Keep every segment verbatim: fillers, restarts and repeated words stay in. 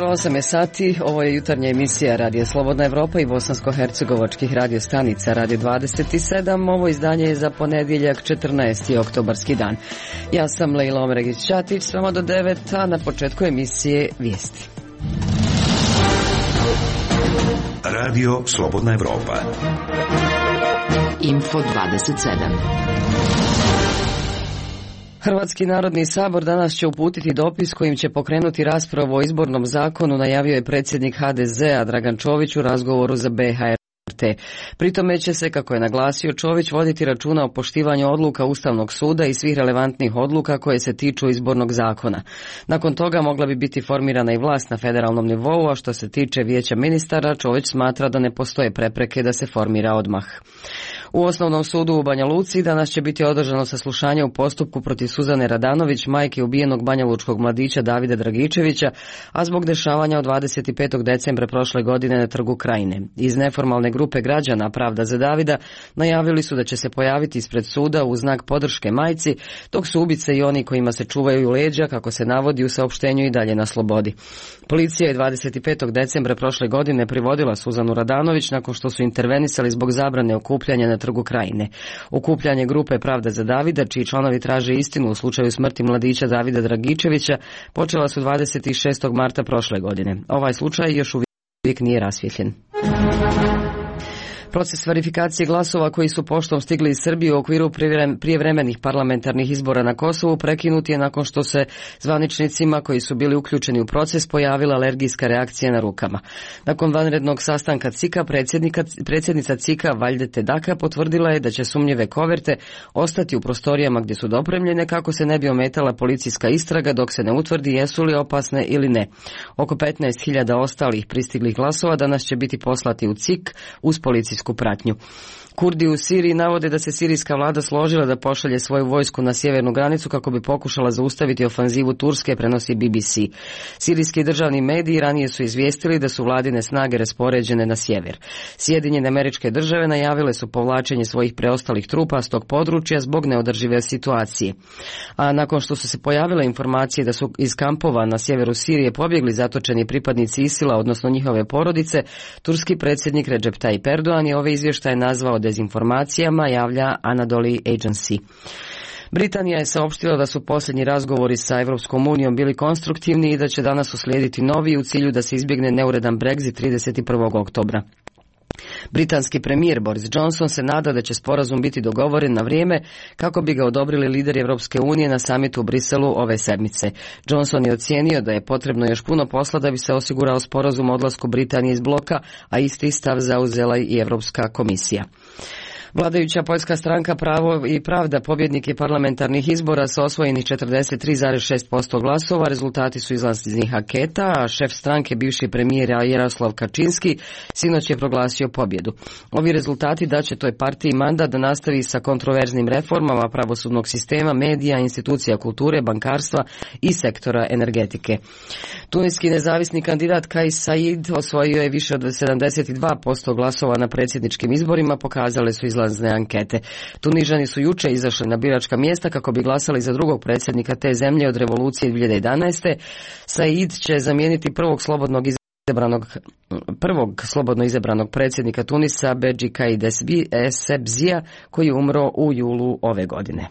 jutro, osam je sati, ovo je jutarnja emisija Radio Slobodna Evropa i bosansko-hercegovačkih radio stanica Radio dvadeset sedam. Ovo izdanje je za ponedjeljak četrnaesti oktobarski dan. Ja sam Lejla Omregić-Ćatić, s vama do devet, a na početku emisije vijesti. Radio Slobodna Evropa. Info dvadeset sedam. Hrvatski narodni sabor danas će uputiti dopis kojim će pokrenuti raspravu o izbornom zakonu, najavio je predsjednik ha de zea Dragan Čović u razgovoru za be ha er te. Pri tome će se, kako je naglasio Čović, voditi računa o poštivanju odluka Ustavnog suda i svih relevantnih odluka koje se tiču izbornog zakona. Nakon toga mogla bi biti formirana i vlast na federalnom nivou, a što se tiče vijeća ministara, Čović smatra da ne postoje prepreke da se formira odmah. U Osnovnom sudu u Banja Luci danas će biti održano saslušanje u postupku protiv Suzane Radanović, majke ubijenog banjalučkog mladića Davida Dragičevića, a zbog dešavanja od dvadeset petog decembra prošle godine na Trgu Krajine. Iz neformalne grupe građana Pravda za Davida najavili su da će se pojaviti ispred suda u znak podrške majci, dok su ubice i oni kojima se čuvaju leđa, kako se navodi u saopštenju, i dalje na slobodi. Policija je dvadeset petog decembra prošle godine privodila Suzanu Radanović nakon što su intervenisali zbog zabrane okupljanja na Trgu Krajine. Okupljanje grupe Pravda za Davida, čiji članovi traže istinu u slučaju smrti mladića Davida Dragičevića, počela su dvadeset šestog marta prošle godine. Ovaj slučaj još uvijek nije rasvjetljen. Proces verifikacije glasova koji su poštom stigli iz Srbije u okviru prijevremenih parlamentarnih izbora na Kosovu prekinut je nakon što se zvaničnicima koji su bili uključeni u proces pojavila alergijska reakcija na rukama. Nakon vanrednog sastanka C I K-a, predsjednica C I K-a Valjde Daka potvrdila je da će sumnjive koverte ostati u prostorijama gdje su dopremljene kako se ne bi ometala policijska istraga dok se ne utvrdi jesu li opasne ili ne. Oko petnaest hiljada ostalih pristiglih glasova danas će biti poslati u C I K uz policijsku pratnju. Kurdi u Siriji navode da se sirijska vlada složila da pošalje svoju vojsku na sjevernu granicu kako bi pokušala zaustaviti ofanzivu Turske, prenosi be be ce. Sirijski državni mediji ranije su izvijestili da su vladine snage raspoređene na sjever. Sjedinjene Američke Države najavile su povlačenje svojih preostalih trupa s tog područja zbog neodržive situacije. A nakon što su se pojavile informacije da su iz kampova na sjeveru Sirije pobjegli zatočeni pripadnici Isila, odnosno njihove porodice, turski predsjednik Recep Tayyip Erdogan je ove izvještaje nazvao dezinformacijama, javlja Anadolu Agency. Britanija je saopštila da su posljednji razgovori sa Evropskom unijom bili konstruktivni i da će danas uslijediti novi u cilju da se izbjegne neuredan Brexit trideset prvog oktobra. Britanski premijer Boris Johnson se nada da će sporazum biti dogovoren na vrijeme kako bi ga odobrili lideri Evropske unije na samitu u Briselu ove sedmice. Johnson je ocijenio da je potrebno još puno posla da bi se osigurao sporazum o odlasku Britanije iz bloka, a isti stav zauzela i Evropska komisija. Vladajuća poljska stranka Pravo i pravda pobjednik je parlamentarnih izbora sa osvojenih četrdeset tri zarez šest posto glasova. Rezultati su izlaznih anketa, a šef stranke, bivši premijer Jaroslav Kačinski, sinoć je proglasio pobjedu. Ovi rezultati daće toj partiji mandat da nastavi sa kontroverznim reformama pravosudnog sistema, medija, institucija kulture, bankarstva i sektora energetike. Tuniski nezavisni kandidat Kais Saied osvojio je više od sedamdeset dva posto glasova na predsjedničkim izborima, pokazale su izlazne ankete. Tunižani su juče izašli na biračka mjesta kako bi glasali za drugog predsjednika te zemlje od revolucije dvije hiljade jedanaeste. Said će zamijeniti prvog slobodnog izabranog prvog slobodno izabranog predsjednika Tunisa Bedži Kaid Essebzija, koji je umro u julu ove godine.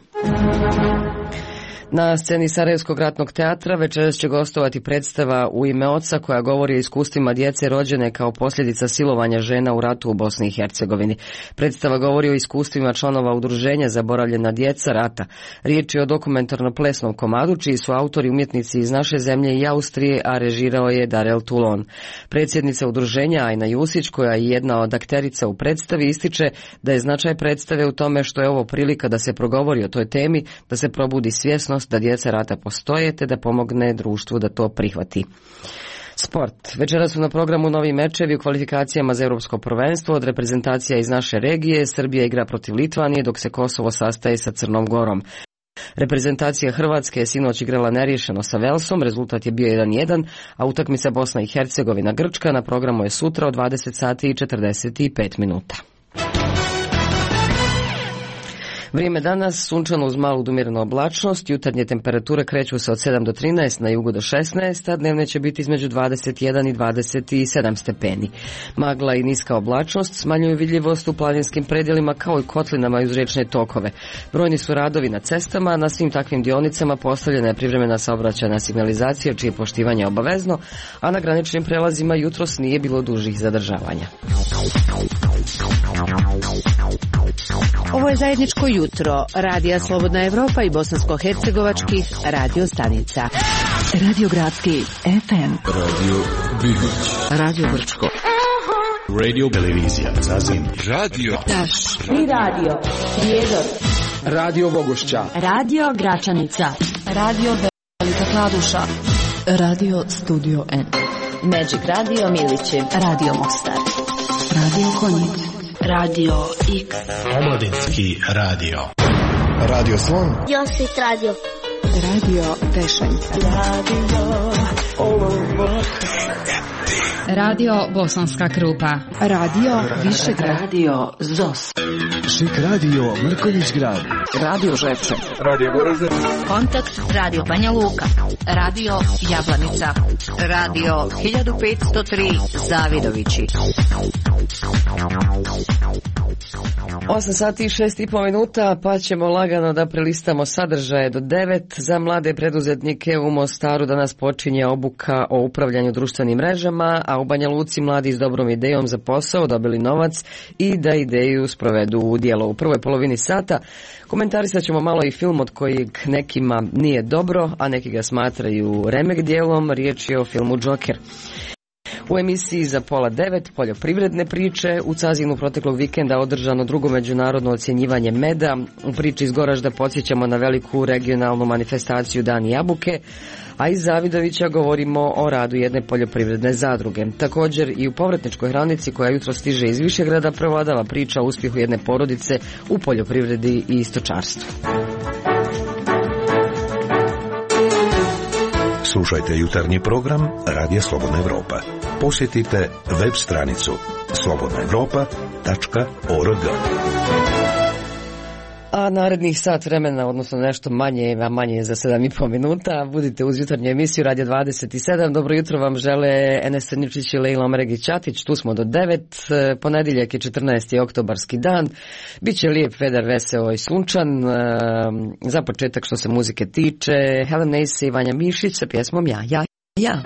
Na sceni Sarajevskog ratnog teatra večeras će gostovati predstava U ime oca koja govori o iskustvima djece rođene kao posljedica silovanja žena u ratu u Bosni i Hercegovini. Predstava govori o iskustvima članova udruženja Zaboravljena djeca rata. Riječ je o dokumentarno-plesnom komadu čiji su autori umjetnici iz naše zemlje i Austrije, a režirao je Darel Toulon. Predsjednica udruženja Ajna Jusić, koja je jedna od akterica u predstavi, ističe da je značaj predstave u tome što je ovo prilika da se progovori o toj temi, da se probudi svjesnost da djeca rata postoje te da pomogne društvu da to prihvati. Sport. Večeras su na programu novi mečevi u kvalifikacijama za europsko prvenstvo od reprezentacija iz naše regije. Srbija igra protiv Litvanije dok se Kosovo sastaje sa Crnom Gorom. Reprezentacija Hrvatske je sinoć igrala neriješeno sa Velsom, rezultat je bio jedan jedan, a utakmica Bosna i Hercegovina Grčka na programu je sutra od dvadeset sati i četrdeset pet minuta. Vrijeme danas sunčano uz malu do umjerenu oblačnost, jutarnje temperature kreću se od sedam do trinaest, na jugu do šesnaest, a dnevne će biti između dvadeset jedan i dvadeset sedam stepeni. Magla i niska oblačnost smanjuju vidljivost u planinskim predjelima kao i kotlinama i uz riječne tokove. Brojni su radovi na cestama, na svim takvim dionicama postavljena je privremena saobraćajna signalizacija čije poštivanje je obavezno, a na graničnim prelazima jutros nije bilo dužih zadržavanja. Ovo je zajedničko jutro Radija Slobodna Evropa i bosansko-hercegovačkih radio stanica. Radio Gradski F M, Radio Bibić, Radio Brčko, Radio Televizija Zazim, Radio Taš i Radio Prijedor, Radio Bogošća, Radio Gračanica, Radio Velika Kladuša, Radio Studio N, Magic Radio Milići, Radio Mostar, Radio Konjic, Radio X, Omladinski radio, Radio Slon, Josit Radio, Radio Tešenca, Radio Olovo, Radio Bosanska Krupa, Radio Višegrad, Radio Zos, Šik Radio Mrkonjić Grad, Radio Žepče, Radio Goražde, Kontakt Radio Banja Luka, Radio Jablanica, Radio hiljadu petsto tri Zavidovići. osam sati i šest i po minuta, pa ćemo lagano da prelistamo sadržaje do devet. Za mlade preduzetnike u Mostaru danas počinje obuka o upravljanju društvenim mrežama, a u Banja Luci mladi s dobrom idejom za posao dobili novac i da ideju sprovedu u djelo. U prvoj polovini sata komentarisat ćemo malo i film od kojeg nekima nije dobro, a neki ga smatraju remek djelom. Riječ je o filmu Joker. U emisiji za pola devet poljoprivredne priče. U Cazinu proteklog vikenda održano drugo međunarodno ocjenjivanje meda. U priči iz Goražda podsjećamo na veliku regionalnu manifestaciju Dan jabuke, a iz Zavidovića govorimo o radu jedne poljoprivredne zadruge. Također i u povratničkoj hranici koja jutro stiže iz Višegrada prevladava priča o uspjehu jedne porodice u poljoprivredi i stočarstvu. Slušajte jutarnji program Radija Slobodna Evropa. Posjetite web stranicu slobodna evropa tačka org. A narednih sat vremena, odnosno nešto manje, a manje je za sedam i po minuta, budite uz jutarnju emisiju Radio dvadeset sedam. Dobro jutro vam žele Enes Crnjučić i Lejla Omeregić-Ćatić. Tu smo do devet. Ponedjeljak je četrnaesti oktobarski dan. Biće lijep vedar, veseo i sunčan. Za početak što se muzike tiče, Helen Nace i Vanja Mišić sa pjesmom Ja, ja, ja.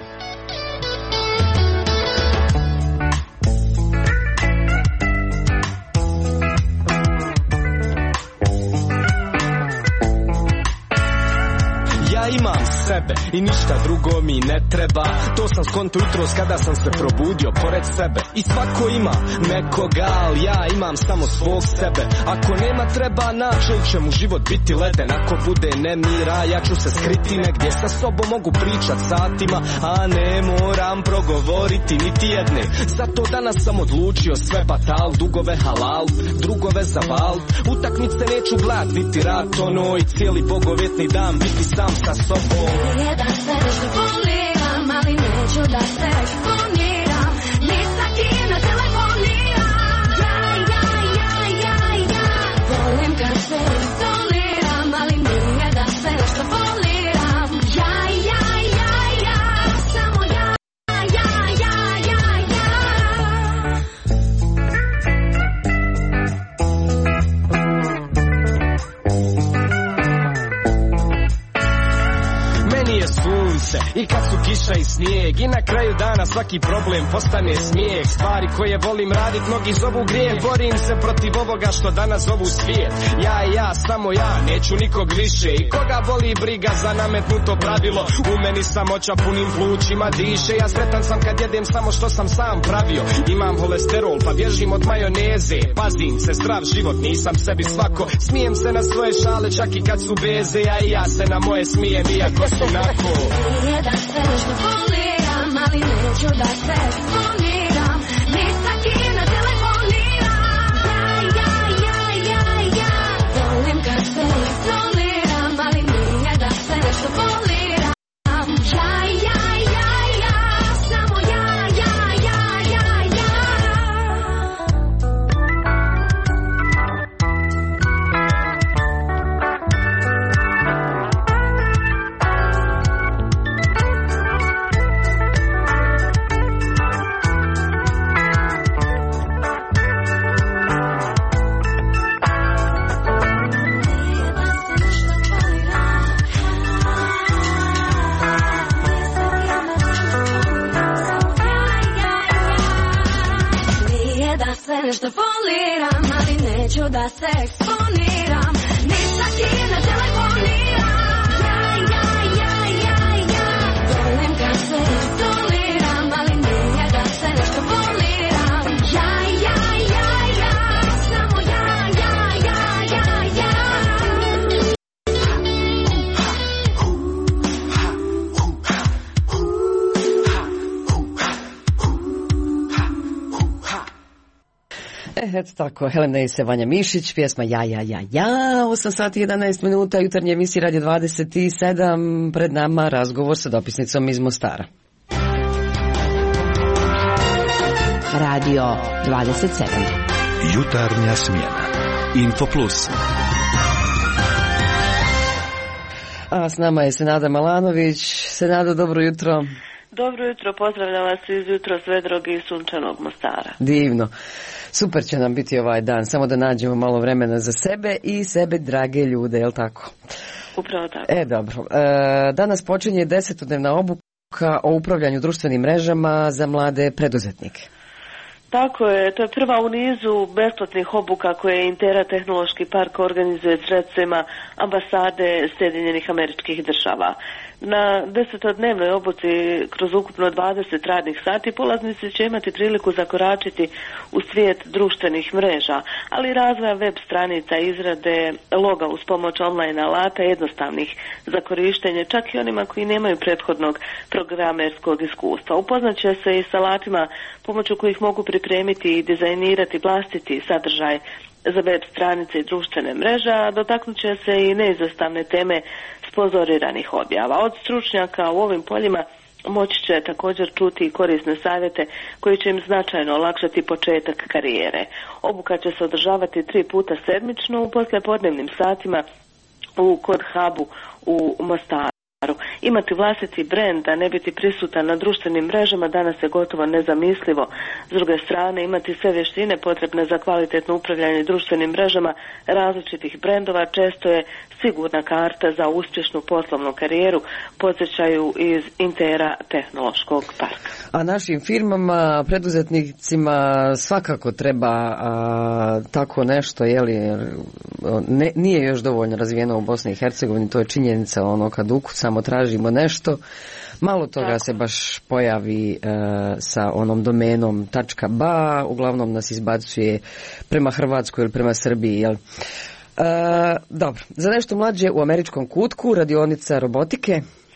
Imam sebe i ništa drugo mi ne treba. To sam skonto jutros kada sam se probudio pored sebe. I svako ima nekoga, ali ja imam samo svog sebe. Ako nema treba naći, ili će mu život biti leden. Ako bude nemira, ja ću se skriti negdje. Sa sobom mogu pričat satima, a ne moram progovoriti niti jedne. Zato danas sam odlučio sve batal, dugove halal, drugove zaval. Utakmice neću glad, niti rat ono i cijeli bogovjetni dan biti sam sa sobom. Nije da se nešto voliram, ali neću da se eksponiram. Ni sa kim ne telefoniram. Ja, ja, ja, ja, ja. Volim kad se izoliram, ali nije da se nešto voliram. Ja, ja, ja, ja. Samo ja, ja, ja, ja, ja. Sunce i kad su kiša i snijeg i na kraju dana svaki problem postane smijeh. Stvari koje volim radit mnogi zovu grijeh. Borim se protiv ovoga što danas zovu svijet. Ja i ja, samo ja, neću nikog više. I koga boli briga za nametnuto pravilo. U meni samoća punim plućima diše. Ja sretan sam kad jedem samo što sam sam pravio. Imam holesterol pa bježim od majoneze. Pazim se, zdrav život, nisam sebi svako. Smijem se na svoje šale čak i kad su beze. Ja i ja se na moje smijem iako su nako. Nije da se nešto voliram, ali neću da se eksponiram. Ni sa kim ne telefoniram. Ja, ja, ja, ja, ja. Volim kad se izoliram, ali nije da se nešto voliram. Ja, ja, ja, ja. Samo ja, ja, ja, ja, ja. se nešto foliram, ali neću da se eksponiram, ni sa kim ne telefoniram. Ja, ja, ja, ja, ja, volim kad se izoliram, ali nije da se nešto foliram. Ja, ja, ja, ja, samo ja, ja, ja, ja, ja. E, eto tako, Helena i se Vanja Mišić, pjesma Ja, ja, ja, ja, osam sati i jedanaest minuta, jutarnje emisije Radio dvadeset sedam, pred nama razgovor sa dopisnicom iz Mostara. Radio dvadeset sedam. Jutarnja smjena. Info Plus. A s nama je Senada Malanović. Senado, dobro jutro. Dobro jutro, pozdravljam vas iz jutro svedrog i sunčanog Mostara. Divno. Super će nam biti ovaj dan, samo da nađemo malo vremena za sebe i sebe drage ljude, je li tako? Upravo tako. E, dobro. E, danas počinje desetodnevna obuka o upravljanju društvenim mrežama za mlade preduzetnike. Tako je, to je prva u nizu besplatnih obuka koje Intera tehnološki park organizuje sredstvima ambasade Sjedinjenih Američkih Država. Na desetodnevnoj obuci kroz ukupno dvadeset radnih sati polaznici će imati priliku zakoračiti u svijet društvenih mreža, ali i razvoja web stranica, izrade loga uz pomoć online alata jednostavnih za korištenje, čak i onima koji nemaju prethodnog programerskog iskustva. Upoznat će se i s alatima pomoću kojih mogu pripremiti i dizajnirati vlastiti sadržaj za web stranice i društvene mreže, a dotaknut će se i neizostavne teme sponzoriranih objava. Od stručnjaka u ovim poljima moći će također čuti korisne savjete koji će im značajno olakšati početak karijere. Obuka će se održavati tri puta sedmično u poslijepodnevnim satima u Kod Hubu u Mostaru. Imati vlastiti brend, a ne biti prisutan na društvenim mrežama danas je gotovo nezamislivo. S druge strane, imati sve vještine potrebne za kvalitetno upravljanje društvenim mrežama različitih brendova često je sigurna karta za uspješnu poslovnu karijeru, podsjećaju iz Intera tehnološkog parka. A našim firmama, preduzetnicima svakako treba a, tako nešto, jeli, ne, nije još dovoljno razvijeno u Bosni i Hercegovini, to je činjenica, ono kad ukucamo tražimo nešto, malo toga tako se baš pojavi e, sa onom domenom .ba, uglavnom nas izbacuje prema Hrvatskoj ili prema Srbiji, jel? E, dobro, za nešto mlađe u američkom kutku, radionica robotike.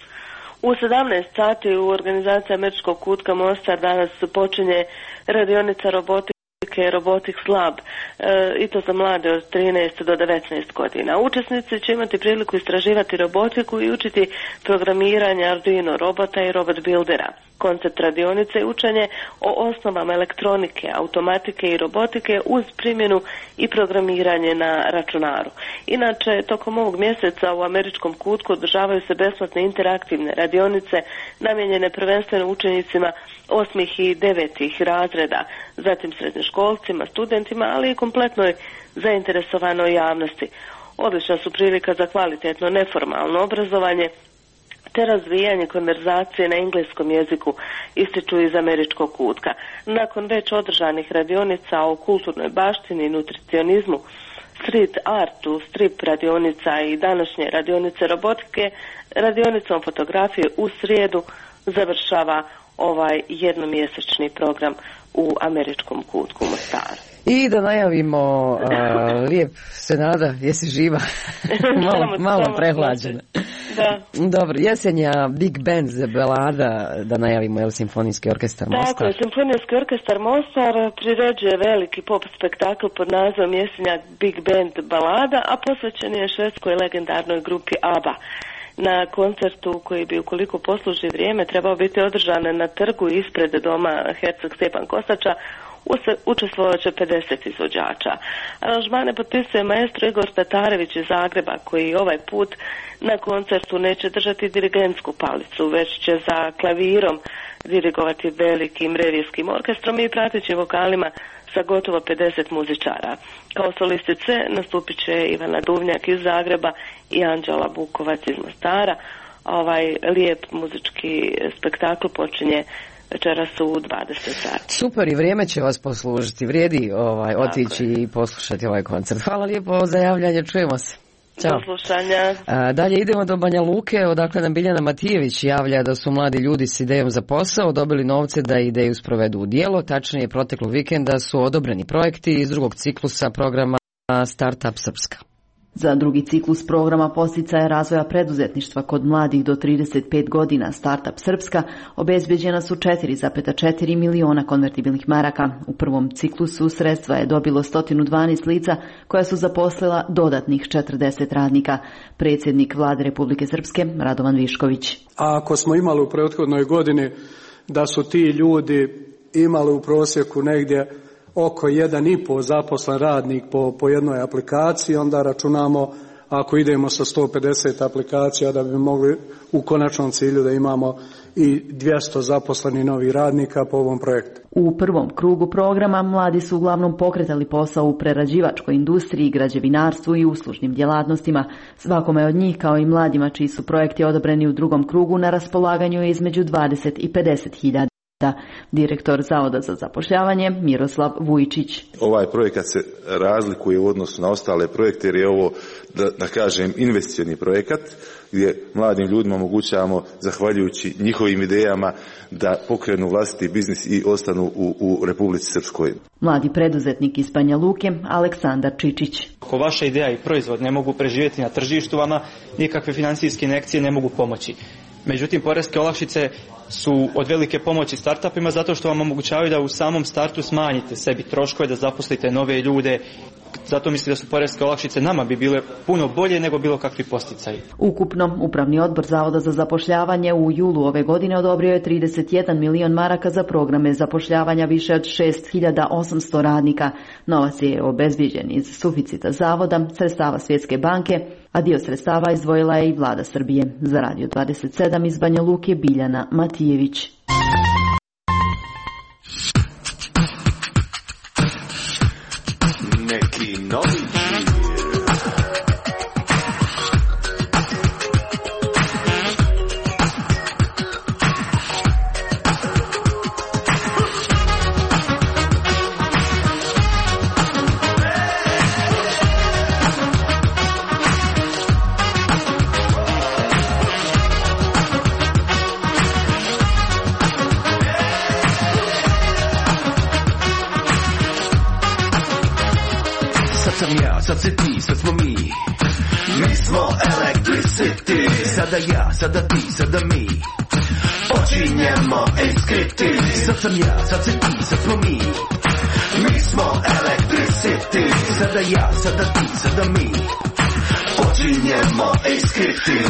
U sedamnaest sati u organizaciji američkog kutka Mostar danas počinje radionica robotike Robotics Lab, e, i to za mlade od trinaest do devetnaest godina. Učesnici će imati priliku istraživati robotiku i učiti programiranje Arduino robota i robot buildera. Koncept radionice je učenje o osnovama elektronike, automatike i robotike uz primjenu i programiranje na računaru. Inače, tokom ovog mjeseca u američkom kutku održavaju se besplatne interaktivne radionice namijenjene prvenstveno učenicima osmih i devetih razreda, zatim srednjoškolcima, studentima, ali i kompletnoj zainteresovanoj javnosti. Odlična su prilika za kvalitetno neformalno obrazovanje te razvijanje konverzacije na engleskom jeziku, ističu iz američkog kutka. Nakon već održanih radionica o kulturnoj baštini i nutricionizmu, street artu, strip radionica i današnje radionice robotike, radionicom fotografije u srijedu završava ovaj jednomjesečni program u američkom kutku Mostaru. I da najavimo uh, lijep Senada, jesi živa? malo malo prehlađena. Da. Dobro, jesenja Big Band balada, da najavimo, je simfonijski orkestar Mostar? Tako je, simfonijski orkestar Mostar priređuje veliki pop spektakl pod nazivom Jesenja Big Band balada, a posvećen je švedskoj legendarnoj grupi ABBA. Na koncertu koji bi, ukoliko posluži vrijeme, trebao biti održan na trgu ispred doma Herceg Stjepan Kosača, učestvovat će pedeset izvođača. Aranžmane potpisuje maestro Igor Tatarević iz Zagreba, koji ovaj put na koncertu neće držati dirigentsku palicu, već će za klavirom dirigovati velikim revijskim orkestrom i pratećim vokalima sa gotovo pedeset muzičara. Kao solistice nastupit će Ivana Duvnjak iz Zagreba i Anđela Bukovac iz Mostara. Ovaj lijep muzički spektakl počinje večeras u dvadeset sati. Super, i vrijeme će vas poslužiti. Vrijedi ovaj, otići i poslušati ovaj koncert. Hvala lijepo za javljanje, čujemo se. Ćao. Poslušanja. A, dalje idemo do Banja Luke, odakle nam Biljana Matijević javlja da su mladi ljudi s idejom za posao dobili novce da ideju sprovedu u djelo. Tačnije, proteklog vikenda su odobreni projekti iz drugog ciklusa programa Startup Srpska. Za drugi ciklus programa podsticaja razvoja preduzetništva kod mladih do trideset pet godina Startup Srpska obezbeđena su četiri zarez četiri miliona konvertibilnih maraka. U prvom ciklusu sredstva je dobilo sto dvanaest lica koja su zaposlila dodatnih četrdeset radnika. Predsjednik Vlade Republike Srpske Radovan Višković. A ako smo imali u prethodnoj godini da su ti ljudi imali u prosjeku negdje oko jedan i pol zaposlen radnik po, po jednoj aplikaciji, onda računamo ako idemo sa sto pedeset aplikacija da bi mogli u konačnom cilju da imamo i dvjesto zaposlenih novih radnika po ovom projektu. U prvom krugu programa mladi su uglavnom pokretali posao u prerađivačkoj industriji, građevinarstvu i uslužnim djelatnostima. Svakome od njih, kao i mladima čiji su projekti odobreni u drugom krugu, na raspolaganju je između dvadeset i pedeset hiljada. Direktor Zavoda za zapošljavanje Miroslav Vujčić. Ovaj projekat se razlikuje u odnosu na ostale projekte jer je ovo, da, da kažem, investicioni projekat gdje mladim ljudima omogućavamo, zahvaljujući njihovim idejama, da pokrenu vlastiti biznis i ostanu u, u Republici Srpskoj. Mladi preduzetnik iz Banja Luke Aleksandar Čičić. Ako vaša ideja i proizvod ne mogu preživjeti na tržištu, vama nikakve financijske injekcije ne mogu pomoći. Međutim, poreske olakšice su od velike pomoći startupima zato što vam omogućavaju da u samom startu smanjite sebi troškove, da zaposlite nove ljude. Zato mislim da su poreske olakšice nama bi bile puno bolje nego bilo kakvi posticaji. Ukupno, Upravni odbor Zavoda za zapošljavanje u julu ove godine odobrio je trideset jedan milion maraka za programe zapošljavanja više od šest hiljada osamsto radnika. Novac je obezbijeđen iz suficita Zavoda, sredstava Svjetske banke, a dio sredstava izdvojila je i Vlada Srbije. Za Radio dvadeset sedam iz Banja Luke Biljana Matijević. Neki novi sad si ti, sad smo mi. Mi smo Electricity. Sada ja, sada ti, sada mi. Počinjemo iskriti. Sad sam ja, sad si ti, sad smo mi. Mi smo Electricity. Sada ja, sada ti, sada mi. Počinjemo iskriti.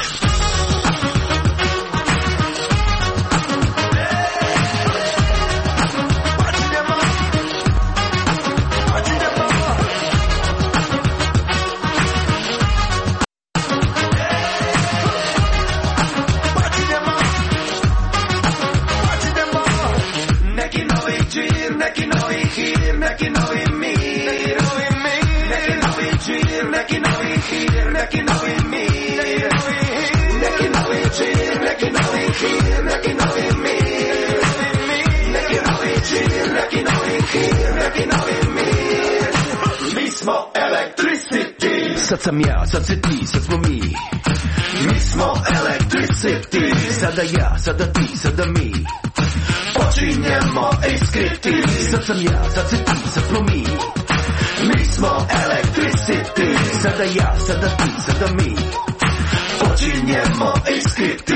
Sad sam ja, sad si ti, sad smo mi. Mi smo Electricity. Sada ja, sada ti, sada mi. Počinjemo iskriti. Sad sam ja, sad si ti, sad smo mi. Mi smo Electricity. Sada ja, sada ti, sada mi. Počinjemo iskriti.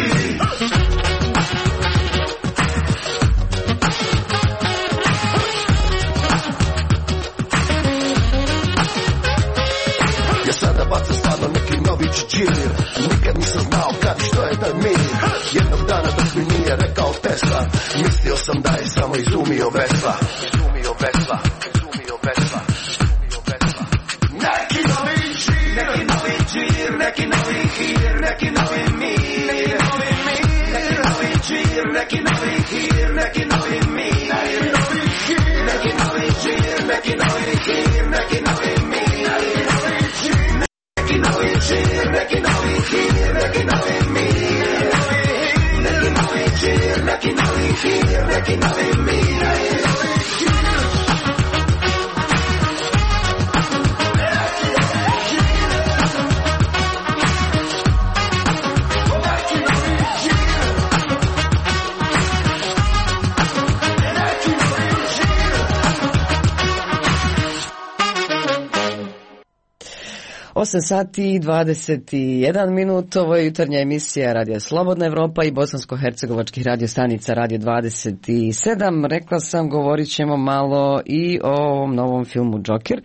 Ja sada bacam stvarno neki novi džir. Nikad nisam znao kad i što je taj mir. Jednog dana dok mi nije rekao Tesla, mislio sam da je samo izumio vesla. Izumio vesla, izumio vesla, izumio vesla. Neki novi džir, neki novi džir, neki novi hir, neki novi mir. Neki novi mir, neki novi džir, neki novi hir, neki novi mir. Neki novi hir, neki novi džir, neki novi hir, neki novi mir. Neki novi džir, neki novi hir, neki novi mir. Neki novi džir, neki novi hir, osam sati i dvadeset jedan minut, ovo je jutarnja emisija Radio Slobodna Evropa i bosansko-hercegovačkih radio stanica Radio dvadeset sedam. Rekla sam, govorit ćemo malo i o ovom novom filmu Joker,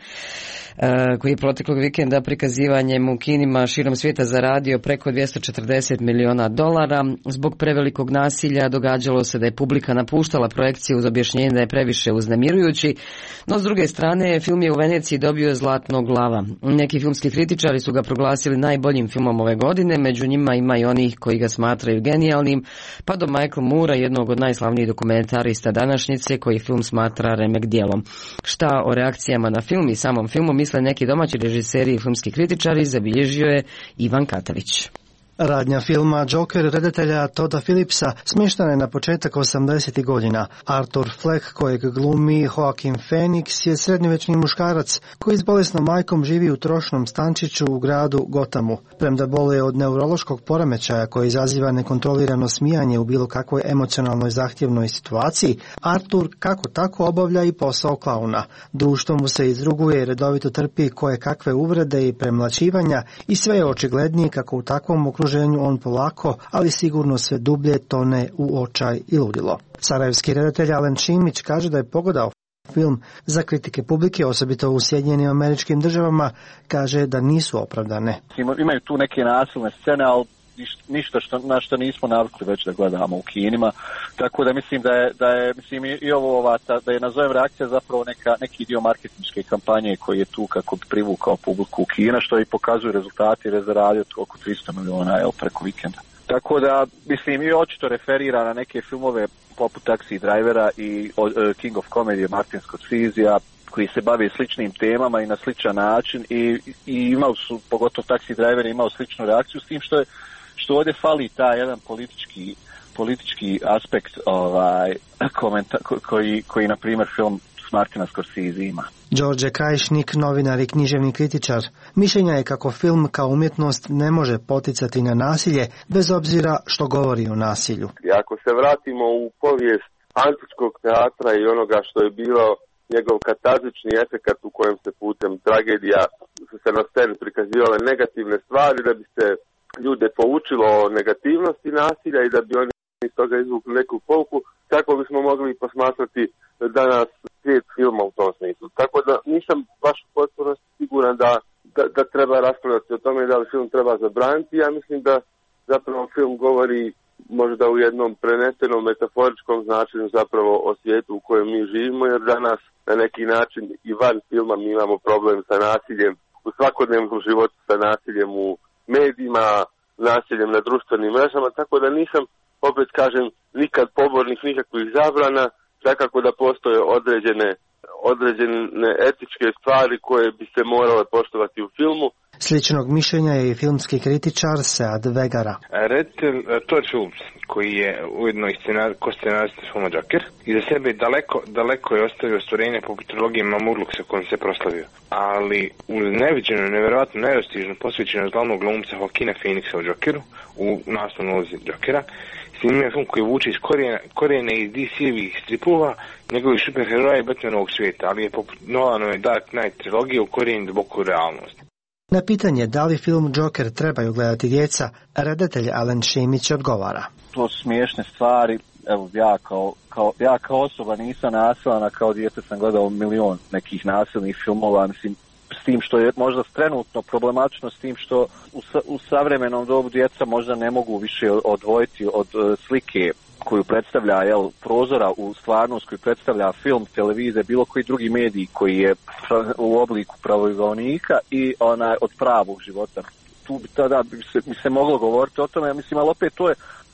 koji je proteklog vikenda prikazivanjem u kinima širom svijeta zaradio preko dvjesto četrdeset miliona dolara. Zbog prevelikog nasilja događalo se da je publika napuštala projekcije uz objašnjenje da je previše uznemirujući, no s druge strane film je u Veneciji dobio zlatnog lava. Neki filmski kritičari su ga proglasili najboljim filmom ove godine, među njima ima i onih koji ga smatraju genijalnim, pa do Michael Moora, jednog od najslavnijih dokumentarista današnjice, koji film smatra remek djelom. Šta o reakcijama na film i samom filmu misle neki domaći režiseri i filmski kritičari, zabilježio je Ivan Katavić. Radnja filma Joker redatelja Todda Phillipsa smještena je na početak osamdesetih godina. Arthur Fleck, kojeg glumi Joaquin Phoenix, je srednjovječni muškarac koji s bolesnom majkom živi u trošnom stančiću u gradu Gothamu. Premda boluje od neurološkog poremećaja koji izaziva nekontrolirano smijanje u bilo kakvoj emocionalnoj zahtjevnoj situaciji, Arthur kako tako obavlja i posao klauna. Društvo mu se izruguje i redovito trpi koje kakve uvrede i premlaćivanja i sve je očiglednije kako u takvom okruženju on polako, ali sigurno sve dublje tone u očaj i ludilo. Sarajevski redatelj Alen Šimić kaže da je pogodao film za kritike publike, osobito u Sjedinjenim Američkim Državama, kaže da nisu opravdane. Imaju tu neke nasilne scene, ali ništa što, na što nismo navikli već da gledamo u kinima, tako da mislim da je, da je mislim i ovo ova, ta, da je nazovem reakcija zapravo neka, neki dio marketinške kampanje koji je tu kako bi privukao publiku u kina, što i pokazuju rezultati, jer je zaradio tu oko tristo miliona evo, preko vikenda. Tako da, mislim, i očito referira na neke filmove poput Taxi Drivera i uh, King of Comedy Martin Scorsese-a, koji se bave sličnim temama i na sličan način i, i imao su, pogotovo Taxi Driver, imao sličnu reakciju, s tim što je što ovdje fali taj jedan politički politički aspekt ovaj komenta, koji koji na primjer film Martina Scorsese ima. Đorđe Krajišnik, novinar i književni kritičar, mišljenja je kako film kao umjetnost ne može poticati na nasilje bez obzira što govori o nasilju. I ako se vratimo u povijest antičkog teatra i onoga što je bilo njegov katarzični efekat u kojem se putem tragedija su se na sceni prikazivale negativne stvari da bi se ljude poučilo o negativnosti nasilja i da bi oni iz toga izvukli neku pouku, tako bismo mogli posmatrati danas svijet filma u tom smislu. Tako da nisam baš potpuno siguran da, da, da treba raspravljati o tome da li film treba zabraniti. Ja mislim da zapravo film govori možda u jednom prenesenom metaforičkom značenju zapravo o svijetu u kojem mi živimo, jer danas na neki način i van filma mi imamo problem sa nasiljem u svakodnevnom životu, sa nasiljem u medijima, nasiljem na društvenim mrežama, tako da nisam, opet kažem, nikad pobornik nikakvih zabrana, svakako da postoje određene, određene etičke stvari koje bi se morale poštovati u filmu. Sličnog mišljenja je i filmski kritičar Sead Vegara. Reditelj Todd Phillips, koji je ujedno i scenar, ko-scenarista filma Joker, iza sebe daleko, daleko je ostavio stvorenje poput trilogije Mamurluksa kojom se proslavio. Ali uz neviđenu, nevjerojatno nedostižnu posvećenost glavnog glumca Joaquina Phoenixa u Jokeru, u naslovnoj ulozi Jokera, snimio je film koji vuče iz korijena, korijene iz D C-evih stripova, njegovih superheroja i Batmanovog svijeta, ali je poput Nolanove Dark Knight trilogije u korijeni duboku realnost. Na pitanje da li film Joker trebaju gledati djeca, redatelj Alen Šimić odgovara. To su smiješne stvari, evo ja kao, kao, ja kao osoba nisam nasilan, a kao dijete sam gledao milion nekih nasilnih filmova, mislim, s tim što je možda trenutno problematično, s tim što u, u savremenom dobu djeca možda ne mogu više odvojiti od uh, slike koju predstavlja jel, prozora u stvarnost, koju predstavlja film, televizija, bilo koji drugi medij koji je u obliku pravovjerovnika i onaj od pravog života. Tu bi tada bi se, bi se moglo govoriti o tome, ja mislim, ali opet to je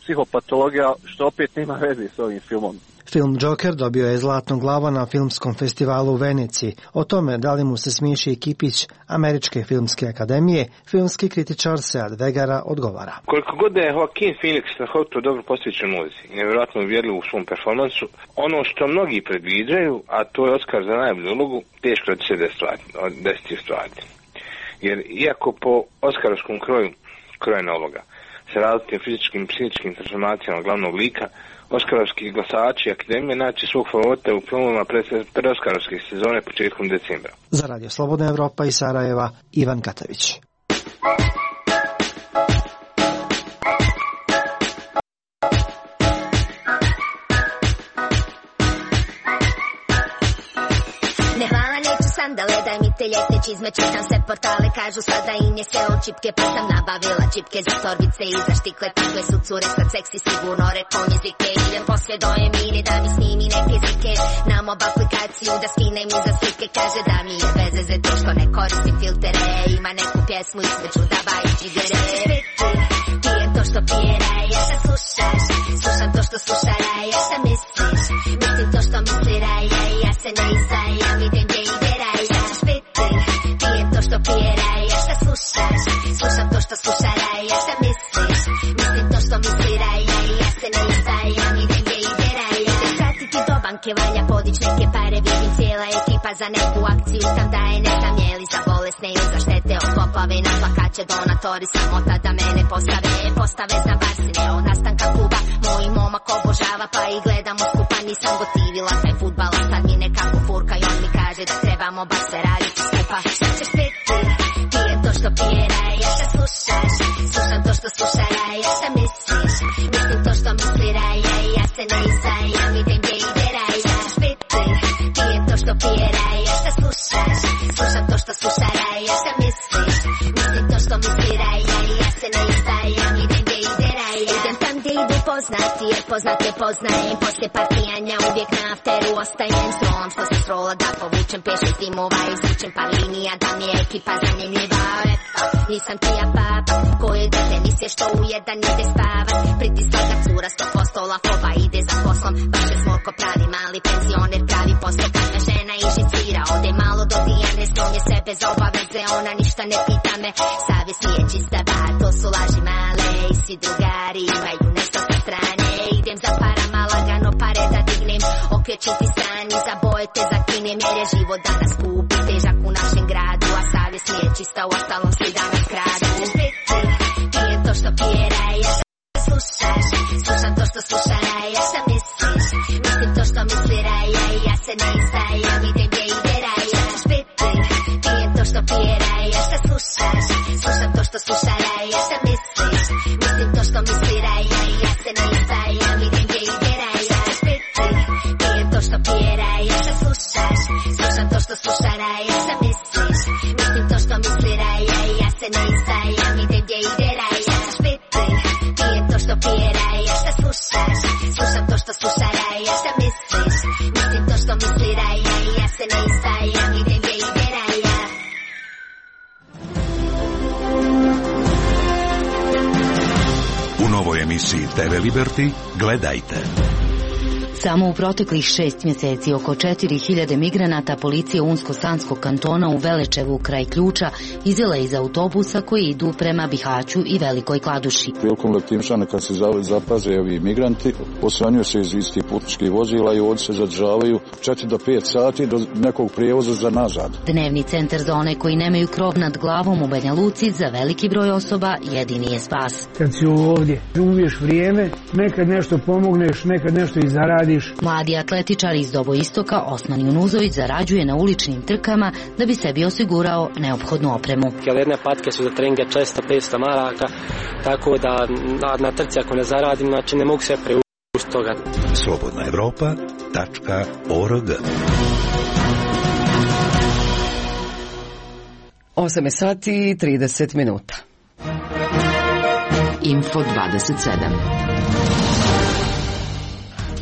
psihopatologija, što opet nema veze s ovim filmom. Film Joker dobio je Zlatnu glavu na filmskom festivalu u Veneciji. O tome da li mu se smiješi kipić Američke filmske akademije, filmski kritičar Sead Vegara odgovara. Koliko god je Joaquin Phoenix strahovito dobro posvećen muzici, nevjerojatno uvjerljiv u svom performansu, ono što mnogi predviđaju, a to je Oscar za najbolju ulogu, teško da će se desiti ostvariti. Jer iako po oskarovskom kroju, krojena ovoga, sa različitim fizičkim i psihičkim transformacijama glavnog lika, oskarovski glasači akademije naći svog favorita u filmovima predoskarovske sezone početkom decembra. Za Radio Slobodna Evropa iz Sarajeva, Ivan Katavić. Sandale, daj mi te ljetne čizme, čitam sve portale, kažu sada im je sve od čipke, pa sam nabavila čipke za torbice i za štikle, takve su cure sad seksi, sigurno rekao jezike, idem posle do Emine da mi snimi neke zike, na mob aplikaciju da skinem iza slike, kaže da mi je bez veze to što ne koristim filtere, ima neku pjesmu između daba i džigere, pijem to što pije Raja, šta slušaš, slušam to što sluša Raja, šta misliš, mislim to što misli Raja, ja se ne izdajam, idem gdje ide Raja, pijem to što pije Raja, šta slušaš, slušam to što sluša Raja, šta misliš, mislim to što misli Raja, ja se ne izdajam, idem gdje ide Raja, idem pratiti do banke, valja podić neke pare, vidim cijela ekipa za neku akciju, tam daje ne znam je li za bolesne ili za štete od poplave, na plakaće donatori, samota da mene postave, postave za barsine od nastanka kluba, moj momak obožava pa i gledamo skupa, nisam gotivila taj futbal, a sad mi nekako furka i on mi kaže da trebamo baš se raditi skupa, šta ćeš piti, pijem to što pije Raja, šta slušaš, slušam to što sluša Raja, šta misliš, mislim to što misli Raja, ja se ne izdajam, idem gdje ide Raja, šta ćeš piti, pijem to što pije Raja, šta slušaš, slušam to što sluša Raja, šta misliš, mislim to što misli Raja, ja se ne izdajam, idem gdje ide Raja, idem tam gdje idu poznati, jer poznate poznajem, poslije partijanja uvijek na afteru ostajem, strom što se strola da povučem pješe timova, izvučem par linija da mi je ekipa zanimljiva, epa, nisam ti ja papa, koje dete misle što u jedan ide spavat, pritisla ga cura sto posto lafova ide za poslom, baš je smorko pravi mali penzioner, pravi posao kad me žena ižicira, ode malo do Dijane, s njom je sve bez obaveze, ona ništa ne pita me, savjest mi je čista ba, to su laži male i svi drugari imaju nešto sa strane, idem za parama lagano pare da dignem, okrećim ti strani za boje te zakinem, jer je život danas skup i težak u našem gradu, a savjest mi je čista, u ostalom svi danas kradu. Pijem to što pije Raja, šta slušaš, slušam to što sluša Raja, šta misliš, mislim to što misli Raja, ja se ne izdajam, idem gdje ide Raja, pijem to što pije Raja, šta slušaš, slušam to što sluša Raja, šta misliš, mislim to što misli Raja, ja se ne izdajam, idem gdje ide Raja, pijem to što pije Raja, šta slušaš, slušam to što sluša Raja, šta misliš, mislim to što misli Raja, ja se ne izdajam, idem gdje ide Raja, pijem to što pije Raja, šta slušaš, slušam to što sluša Raja, šta misliš, mislim to što misli Raja, ja se ne izdajam, idem gdje ide Raja. U novoj emisiji te ve Liberty gledajte. Samo u proteklih šest mjeseci oko četiri hiljade migranata policija Unsko-Sanskog kantona u Velečevu kraj Ključa izvela iz autobusa koji idu prema Bihaću i Velikoj Kladuši. Prilikom letimšana kad se zapaze ovi migranti, osvanjuju se iz istih putničkih vozila i ovdje se zadržavaju četiri do pet sati do nekog prijevoza za nazad. Dnevni centar za one koji nemaju krov nad glavom u Banja Luci za veliki broj osoba jedini je spas. Kad si ovdje, umiješ vrijeme, nekad nešto pomogneš, nekad nešto i zaradiš. Mladi atletičar iz Doboistoka Osman Junuzović zarađuje na uličnim trkama da bi sebi osigurao neophodnu opremu. Jedne patke su za treninge često petsto maraka, tako da na, na trci ako ne zaradim, znači ne mogu se priuštiti toga. slobodna evropa tačka org osam sati i trideset minuta. Info dvadeset sedam.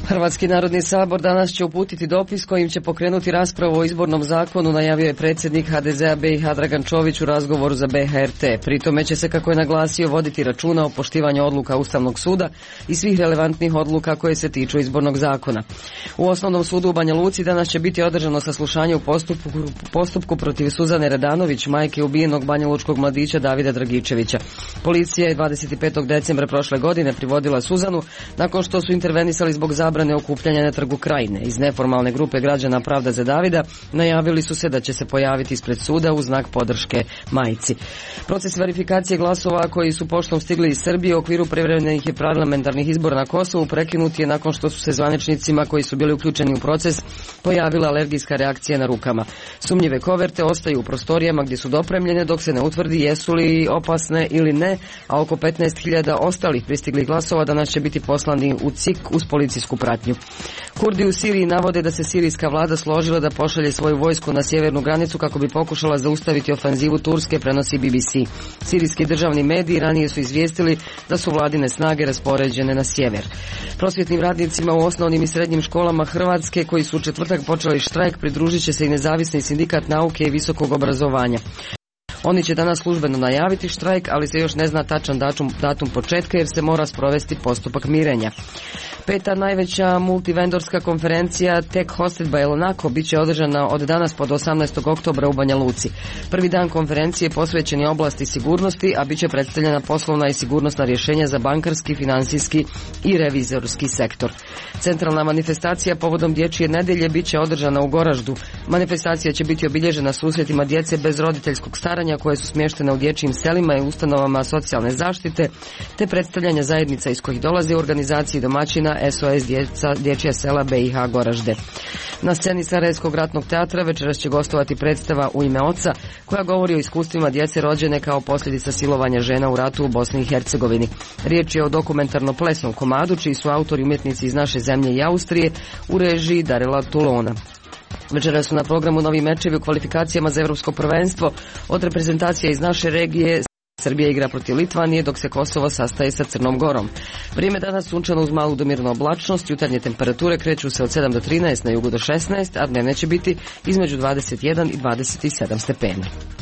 Hrvatski narodni sabor danas će uputiti dopis kojim će pokrenuti raspravu o izbornom zakonu, najavio je predsjednik ha de zea be i ha Dragan Čović u razgovoru za be ha er te. Pri tome će se, kako je naglasio, voditi računa o poštivanju odluka Ustavnog suda i svih relevantnih odluka koje se tiču izbornog zakona. U Osnovnom sudu u Banja Luci danas će biti održano saslušanje u postupku, postupku protiv Suzane Redanović, majke ubijenog banjalučkog mladića Davida Dragičevića. Policija je dvadeset petog decembra prošle godine privodila Suzanu nakon što su intervenisali zbog zabrane okupljanja na Trgu Krajine. Iz neformalne grupe građana Pravda za Davida najavili su se da će se pojaviti ispred suda u znak podrške majci. Proces verifikacije glasova koji su poštom stigli iz Srbije u okviru privremenih i parlamentarnih izbora na Kosovu prekinut je nakon što su se zvaničnicima koji su bili uključeni u proces pojavila alergijska reakcija na rukama. Sumnjive koverte ostaju u prostorijama gdje su dopremljene dok se ne utvrdi jesu li opasne ili ne, a oko petnaest hiljada ostalih pristiglih glasova danas će biti poslani u C I K uz policijsku pratnju. Kurdi u Siriji navode da se sirijska vlada složila da pošalje svoju vojsku na sjevernu granicu kako bi pokušala zaustaviti ofenzivu Turske, prenosi be be ce. Sirijski državni mediji ranije su izvijestili da su vladine snage raspoređene na sjever. Prosvjetnim radnicima u osnovnim i srednjim školama Hrvatske koji su u četvrtak počeli štrajk pridružit će se i nezavisni sindikat nauke i visokog obrazovanja. Oni će danas službeno najaviti štrajk, ali se još ne zna tačan datum, datum početka jer se mora sprovesti postupak mirenja. Peta najveća multivendorska konferencija Tech Hosted by Lonako bit će održana od danas pa do osamnaestog oktobra u Banja Luci. Prvi dan konferencije posvećen je oblasti sigurnosti, a bit će predstavljena poslovna i sigurnosna rješenja za bankarski, financijski i revizorski sektor. Centralna manifestacija povodom dječje nedelje bit će održana u Goraždu. Manifestacija će biti obilježena susretima djece bez roditeljskog staranja koje su smještene u dječjim selima i ustanovama socijalne zaštite, te predstavljanja zajednica iz kojih dolaze u organizaciji domaćina es o es djeca, dječja sela be i ha Goražde. Na sceni Sarajevskog ratnog teatra večeras će gostovati predstava U ime oca koja govori o iskustvima djece rođene kao posljedica silovanja žena u ratu u Bosni i Hercegovini. Riječ je o dokumentarno-plesnom komadu čiji su autori umjetnici iz naše zemlje i Austrije u režiji Darela Tulona. Večera su na programu novi mečevi u kvalifikacijama za Europsko prvenstvo od reprezentacija iz naše regije. Srbija igra protiv Litvanije, dok se Kosovo sastaje sa Crnom Gorom. Vrijeme danas sunčano uz malu do mirnu oblačnost, jutarnje temperature kreću se od sedam do trinaest, na jugu do šesnaest, a dnevne će biti između dvadeset jedan i dvadeset sedam stepena.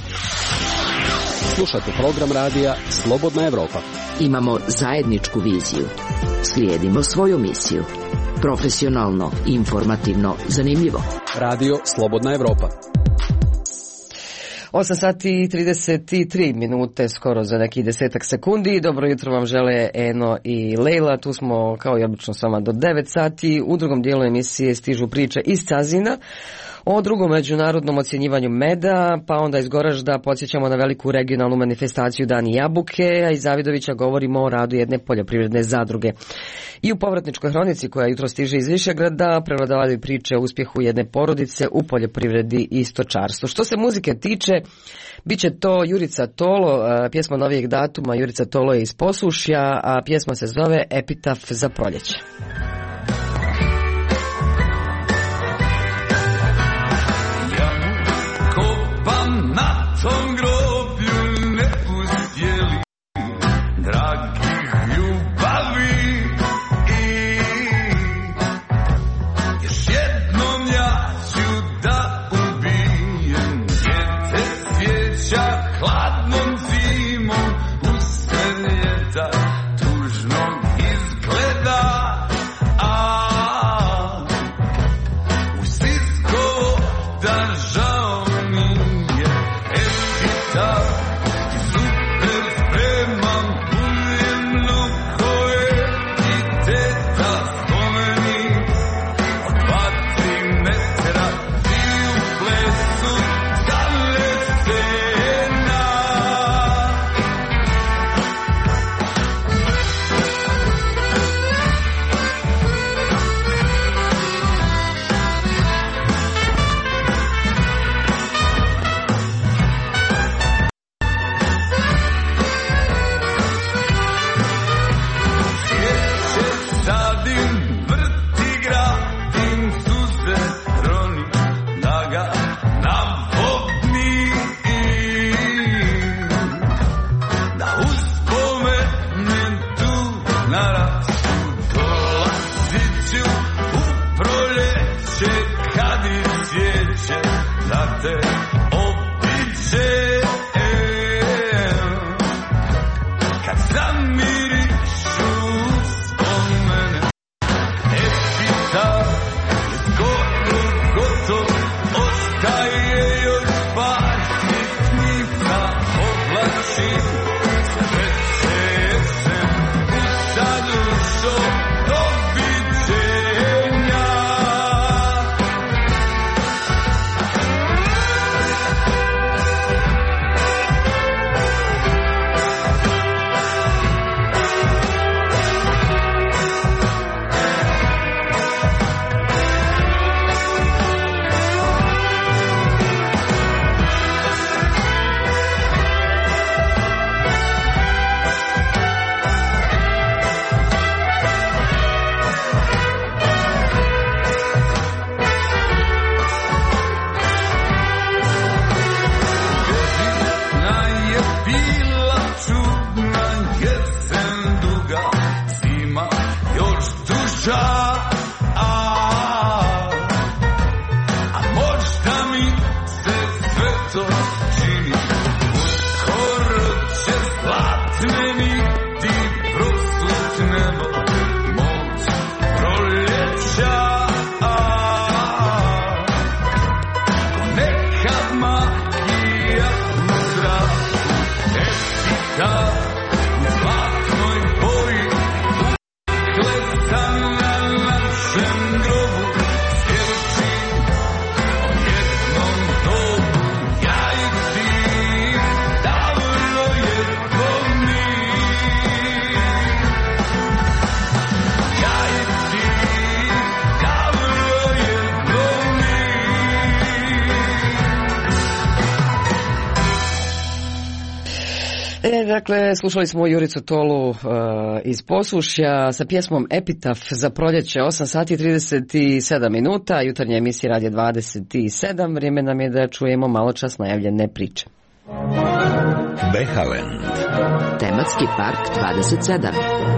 Slušate program radija Slobodna Evropa. Imamo zajedničku viziju. Slijedimo svoju misiju. Profesionalno, informativno, zanimljivo. Radio Slobodna Evropa. osam sati i trideset tri minute, skoro za neki desetak sekundi. Dobro jutro vam žele Eno i Lejla. Tu smo kao i obično s vama do devet sati. U drugom dijelu emisije stižu priče iz Cazina o drugom međunarodnom ocjenjivanju meda, pa onda iz Goražda podsjećamo na veliku regionalnu manifestaciju Dani jabuke, a iz Zavidovića govorimo o radu jedne poljoprivredne zadruge. I u povratničkoj hronici koja jutro stiže iz Višegrada prevladavaju priče o uspjehu jedne porodice u poljoprivredi i stočarstvu. Što se muzike tiče, bit će to Jurica Tolo, pjesma novijeg datuma. Jurica Tolo je iz Posušja, a pjesma se zove Epitaf za proljeće. Na tom groblju ne uspjeli dragih ljubavi i još jednom ja ću da ubijem djete svijeća hladnom zimom usred ljeta tužnog izgleda, a u sitko da žao teta spomeni od dva, tri metra će da te obiđe. Kad zamirišu spomene, epitat je skoro gotov, ostaje još par sitnica oblači. Sve će jesen puca dušo, doviđenja. E, dakle, slušali smo Juricu Tolu uh, iz Posušja sa pjesmom Epitaf za proljeće, osam sati i trideset sedam minuta, jutarnja emisija Radija dvadeset sedam, vrijeme nam je da čujemo malo čas najavljene priče. Behaland. Tematski park dvadeset sedam.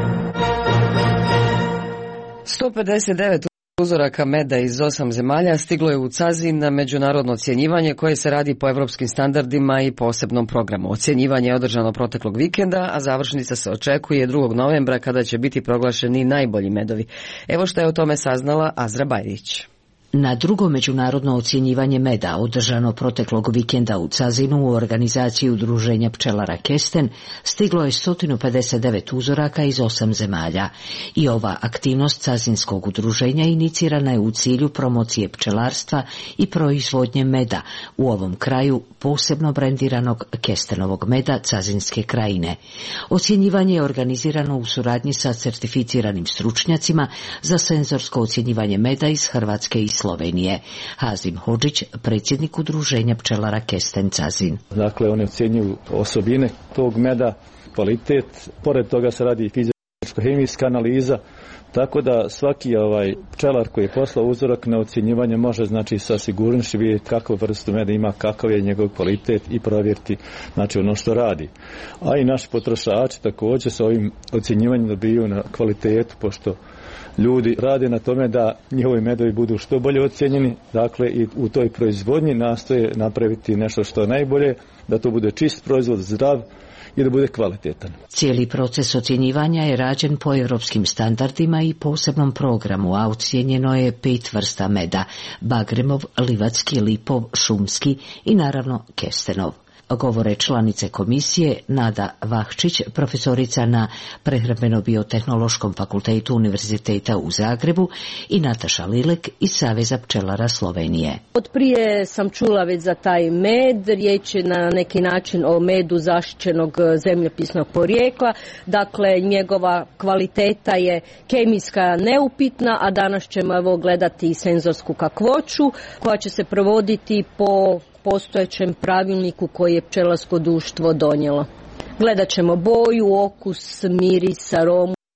sto pedeset devet uzoraka meda iz osam zemalja stiglo je u Cazin na međunarodno ocjenjivanje koje se radi po evropskim standardima i posebnom programu. Ocjenjivanje je održano proteklog vikenda, a završnica se očekuje drugog novembra kada će biti proglašeni najbolji medovi. Evo što je o tome saznala Azra Bajrić. Na drugo međunarodno ocjenjivanje meda, održano proteklog vikenda u Cazinu u organizaciji Udruženja pčelara Kesten, stiglo je sto pedeset devet uzoraka iz osam zemalja. I ova aktivnost Cazinskog udruženja inicirana je u cilju promocije pčelarstva i proizvodnje meda u ovom kraju posebno brendiranog Kestenovog meda Cazinske krajine. Ocjenjivanje je organizirano u suradnji sa certificiranim stručnjacima za senzorsko ocjenjivanje meda iz Hrvatske i Slovenije. Hazim Hodžić, predsjednik udruženja pčelara Kesten Cazin. Dakle, oni ocjenjuju osobine tog meda, kvalitet, pored toga se radi i fizičko-hemijska analiza, tako da svaki ovaj pčelar koji je poslao uzorak na ocjenjivanje može, znači, sa sigurnošću vidjeti kakvu vrstu meda ima, kakav je njegov kvalitet i provjeriti, znači, ono što radi. A i naši potrošači također sa ovim ocjenjivanjem dobiju na kvalitetu, pošto ljudi rade na tome da njihovi medovi budu što bolje ocjenjeni, dakle i u toj proizvodnji nastoje napraviti nešto što je najbolje, da to bude čist proizvod, zdrav i da bude kvalitetan. Cijeli proces ocjenjivanja je rađen po europskim standardima i posebnom programu, a ocijenjeno je pet vrsta meda: Bagremov, Livatski, Lipov, Šumski i naravno Kestenov. Govore članice komisije Nada Vahčić, profesorica na Prehrambeno-biotehnološkom fakultetu Univerziteta u Zagrebu, i Nataša Lilek iz Saveza pčelara Slovenije. Od prije sam čula već za taj med, riječ je na neki način o medu zaštićenog zemljopisnog porijekla, dakle njegova kvaliteta je kemijska neupitna, a danas ćemo evo gledati senzorsku kakvoću koja će se provoditi po postojećem pravilniku koji je pčelarsko društvo donijelo. Gledat ćemo boju, okus, miris, aromu,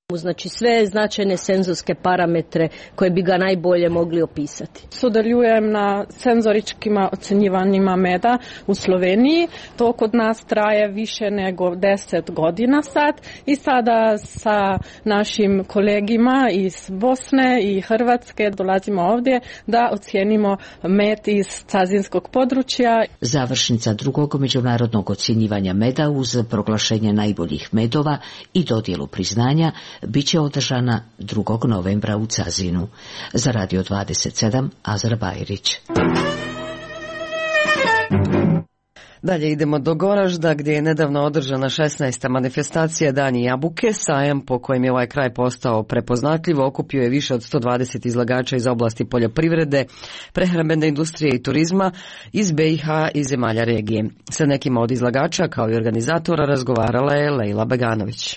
Znači sve značajne senzorske parametre koje bi ga najbolje mogli opisati. Sudjelujem na senzoričkim ocjenjivanjima meda u Sloveniji. To kod nas traje više nego deset godina sad i sada sa našim kolegima iz Bosne i Hrvatske dolazimo ovdje da ocijenimo med iz cazinskog područja. Završnica drugog međunarodnog ocjenjivanja meda uz proglašenje najboljih medova i dodjelu priznanja bit će održana drugog novembra u Cazinu. Za Radio dvadeset sedam, Azra Bajrić. Dalje idemo do Goražda gdje je nedavno održana šesnaesta manifestacija Dani jabuke. Sajam po kojem je ovaj kraj postao prepoznatljiv okupio je više od sto dvadeset izlagača iz oblasti poljoprivrede, prehrambene industrije i turizma iz B i H i zemalja regije. Sa nekima od izlagača kao i organizatora razgovarala je Lejla Beganović.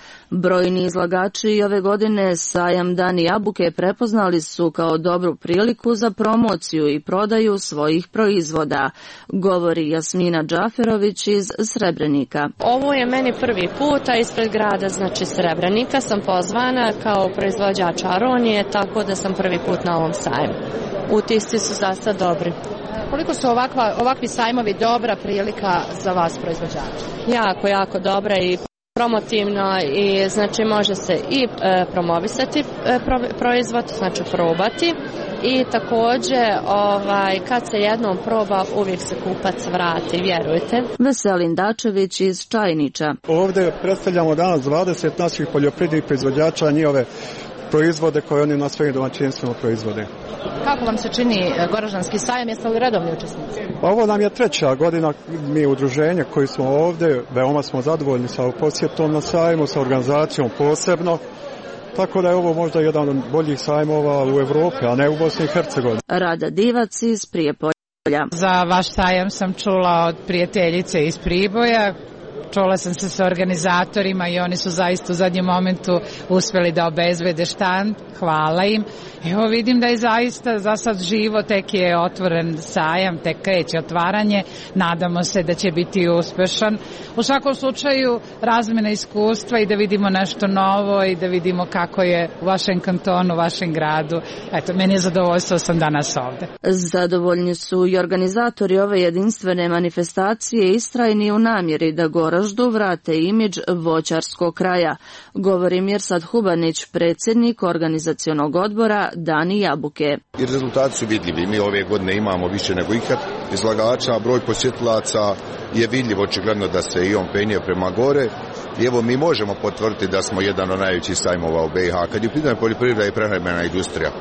Brojni izlagači i ove godine sajam Dani jabuke prepoznali su kao dobru priliku za promociju i prodaju svojih proizvoda, govori Jasmina Džaferović iz Srebrenika. Ovo je meni prvi put, a ispred grada, znači Srebrenika, sam pozvana kao proizvođač aronije, tako da sam prvi put na ovom sajmu. Utisci su zaista dobri. Koliko su ovakva, ovakvi sajmovi dobra prilika za vas proizvođača? Jako, jako dobra i promotivno i znači može se i e, promovisati e, pro, proizvod, znači probati i također ovaj, kad se jednom proba uvijek se kupac vrati, vjerujte. Veselin Dačević iz Čajniča. Ovdje predstavljamo danas dvadeset naših poljoprivrednih proizvođača, njihove proizvode koje oni na svojim domaćinstvima proizvode. Kako vam se čini Goraždanski sajam, jeste li redovni učesnici? Ovo nam je treća godina, mi udruženje koji smo ovdje, veoma smo zadovoljni sa posjetom na sajmu, sa organizacijom posebno, tako da je ovo možda jedan od boljih sajmova u Evropi, a ne u Bosni i Hercegovini. Rada Divac iz Prijepolja. Za vaš sajam sam čula od prijateljice iz Priboja. Čula sam se sa organizatorima i oni su zaista u zadnjem momentu uspjeli da obezbede štand. Hvala im. Evo vidim da je zaista za sad živo, tek je otvoren sajam, tek kreće otvaranje. Nadamo se da će biti uspešan. U svakom slučaju razmjena iskustva i da vidimo nešto novo i da vidimo kako je u vašem kantonu, u vašem gradu. Eto, meni je zadovoljstvo sam danas ovde. Zadovoljni su i organizatori ove jedinstvene manifestacije istrajni u namjeri da Goraždu vrate imidž voćarskog kraja, govori Mirsad Hubanić, predsjednik organizacionog odbora Dani jabuke. I rezultati su vidljivi. Mi ove godine imamo više nego ikad izlagača, broj posjetilaca je vidljiv, očigledno da se i on penje prema gore. I evo mi možemo potvrditi da smo jedan od najvećih sajmova u B i H kad je u pitanju poljoprivreda i prehrambena industrija.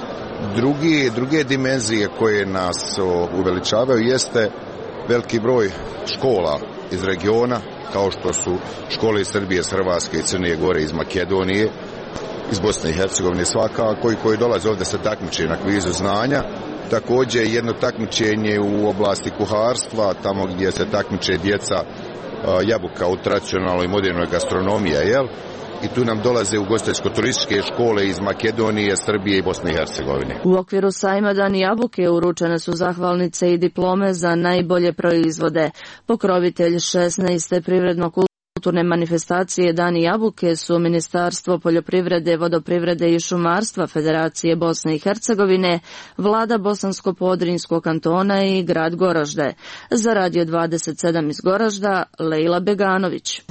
Drugi, druge dimenzije koje nas uveličavaju jeste veliki broj škola iz regiona, kao što su škole iz Srbije, iz Hrvatske i Crne Gore, iz Makedonije, iz Bosne i Hercegovine svakako, i koji dolaze ovdje se takmiče na kvizu znanja. Također jedno takmičenje u oblasti kuharstva, tamo gdje se takmiče djeca jabuka u tradicionalnoj i modernoj gastronomiji, jel? I tu nam dolaze ugostiteljsko-turističke škole iz Makedonije, Srbije i Bosne i Hercegovine. U okviru sajma Dani jabuke uručene su zahvalnice i diplome za najbolje proizvode. Pokrovitelj šesnaeste privredno kulturne manifestacije Dani jabuke su Ministarstvo poljoprivrede, vodoprivrede i šumarstva Federacije Bosne i Hercegovine, Vlada Bosansko-Podrinjskog kantona i grad Goražde. Za Radio dvadeset sedam iz Goražda, Lejla Beganović.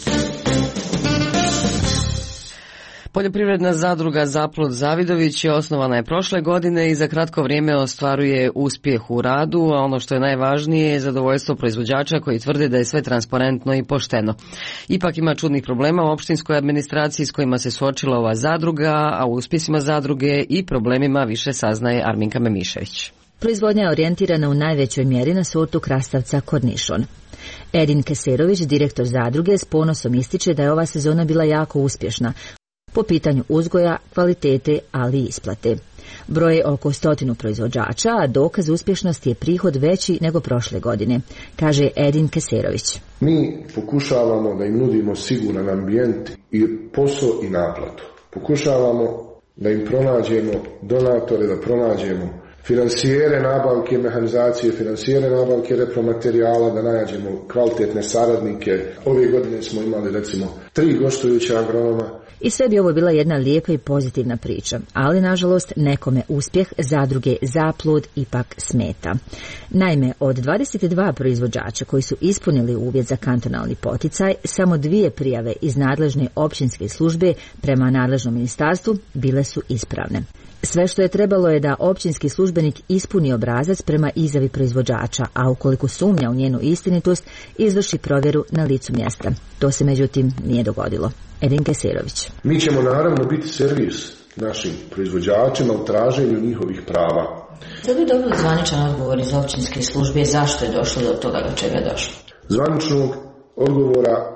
Poljoprivredna zadruga Zaplot Zavidović je osnovana je prošle godine i za kratko vrijeme ostvaruje uspjeh u radu, a ono što je najvažnije je zadovoljstvo proizvođača koji tvrde da je sve transparentno i pošteno. Ipak ima čudnih problema u opštinskoj administraciji s kojima se suočila ova zadruga, a u uspjesima zadruge i problemima više saznaje Arminka Memišević. Proizvodnja je orijentirana u najvećoj mjeri na sortu krastavca Kornišon. Edin Keserović, direktor zadruge, s ponosom ističe da je ova sezona bila jako uspješna po pitanju uzgoja, kvalitete, ali i isplate. Broj je oko stotinu proizvođača, a dokaz uspješnosti je prihod veći nego prošle godine, kaže Edin Keserović. Mi pokušavamo da im nudimo siguran ambijent i posao i naplatu. Pokušavamo da im pronađemo donatore, da pronađemo financijere nabavke mehanizacije, financijere nabavke repromaterijala, da nađemo kvalitetne saradnike. Ove godine smo imali recimo tri gostujuća agronoma. I sve bi ovo bila jedna lijepa i pozitivna priča, ali nažalost nekome uspjeh zadruge Zaplod ipak smeta. Naime, od dvadeset dva proizvođača koji su ispunili uvjet za kantonalni poticaj, samo dvije prijave iz nadležne općinske službe prema nadležnom ministarstvu bile su ispravne. Sve što je trebalo je da općinski službenik ispuni obrazac prema izjavi proizvođača, a ukoliko sumnja u njenu istinitost, izvrši provjeru na licu mjesta. To se međutim nije dogodilo. Edin Keserović. Mi ćemo naravno biti servis našim proizvođačima u traženju njihovih prava. Sad bi dobili zvaničan odgovor iz općinske službe zašto je došlo do toga do čega je došlo? Zvaničnog odgovora,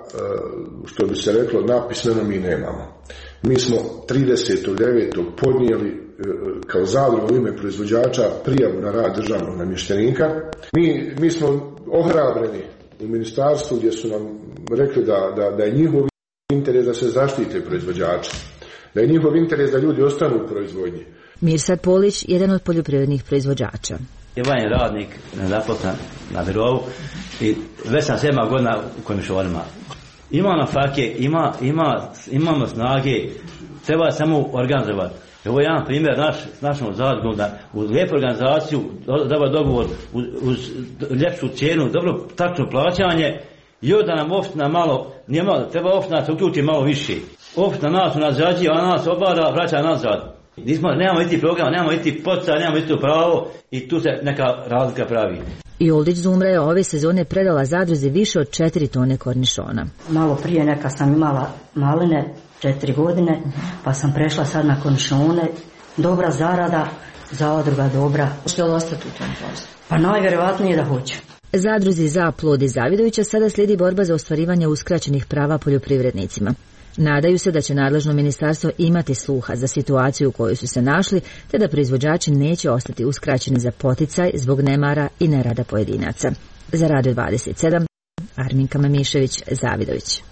što bi se reklo, napismeno mi nemamo. Mi smo tridesetog devetog podnijeli kao zadruga u ime proizvođača prijavu na rad državnog namještenika. Mi, mi smo ohrabreni u ministarstvu gdje su nam rekli da, da, da je njihov interes da se zaštite proizvođači, da je njihov interes da ljudi ostanu u proizvodnji. Mirsad Polić, jedan od poljoprivrednih proizvođača. Ivan je radnik, nezaposlen na birovu i već sam sedma godina u Komišonima. Ima na fake, ima, ima, imamo snage, treba samo organizovati. Ovo je jedan primjer naš, s našom zadrugom da uz lijepu organizaciju, dobar dogovor, uz, uz ljepšu cijenu, dobro tačno plaćanje, i da nam opština malo, nije malo, treba opština se uključi malo više. Opština nas unazađi, a nas obada, vraća nazad. Nismo, nemamo iti program, nemamo iti poticaj, nemamo iti pravo i tu se neka razlika pravi. I Oldić Zumra je ove sezone predala zadruzi više od četiri tone kornišona. Malo prije neka sam imala maline, četiri godine, pa sam prešla sad na kornišone. Dobra zarada, zadruga dobra. Hoće li ostati u tom poslu? Pa najvjerovatnije da hoće. Zadruzi Zaplod iz Zavidovića sada slijedi borba za ostvarivanje uskraćenih prava poljoprivrednicima. Nadaju se da će nadležno ministarstvo imati sluha za situaciju u kojoj su se našli, te da proizvođači neće ostati uskraćeni za poticaj zbog nemara i nerada pojedinaca. Za Radio dvadeset sedam, Arminka Mamišević, Zavidović.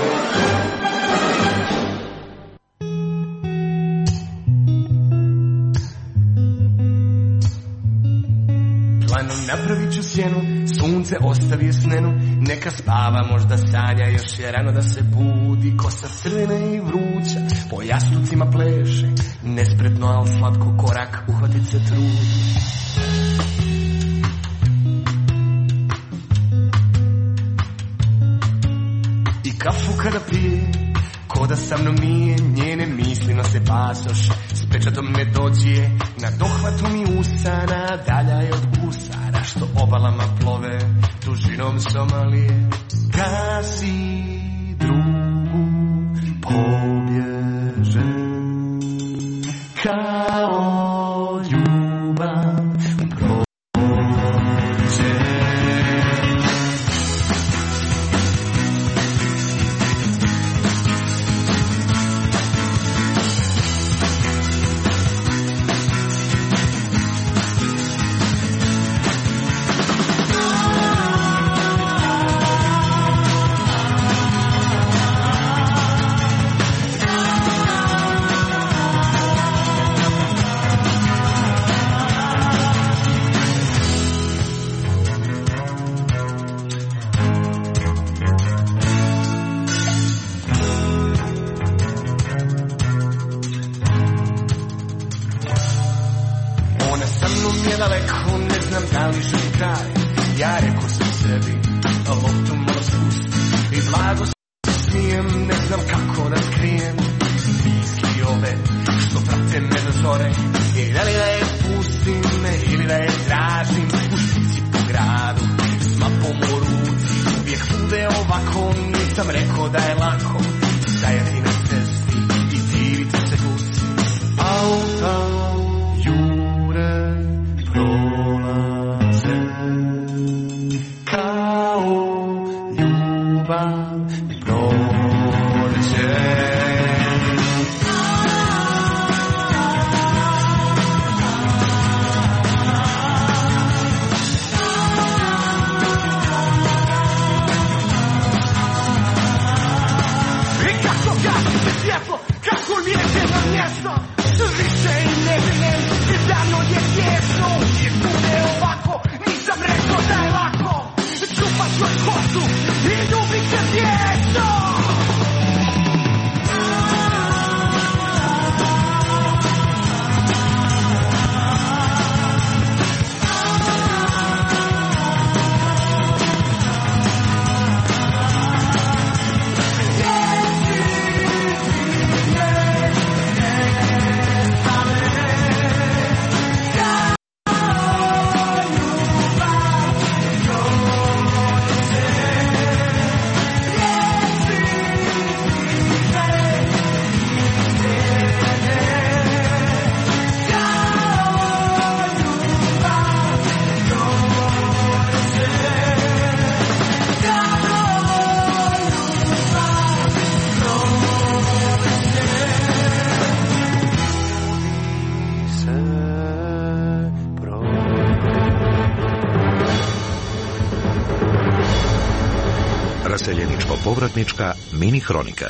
Napravit ću sjenu, sunce ostavi snenu, neka spava, možda sanja, još je rano da se budi, kosa crvena i vruća, po jastucima pleše, nespretno, al slatko korak, uhvatit se trudi. I kafu kada pije, ko da sa mnom nije, njene misli nose pasoše, s pečatom me dođe, na dohvatu mi usana, dalja je od gusara, što obalama plove, dužinom Somalije. Gasi drugu pobježe, kao ljubav prođe. Kako liječe na mjesto, više i ne vidim, i davno je tjesno. Raseljeničko-povratnička mini hronika.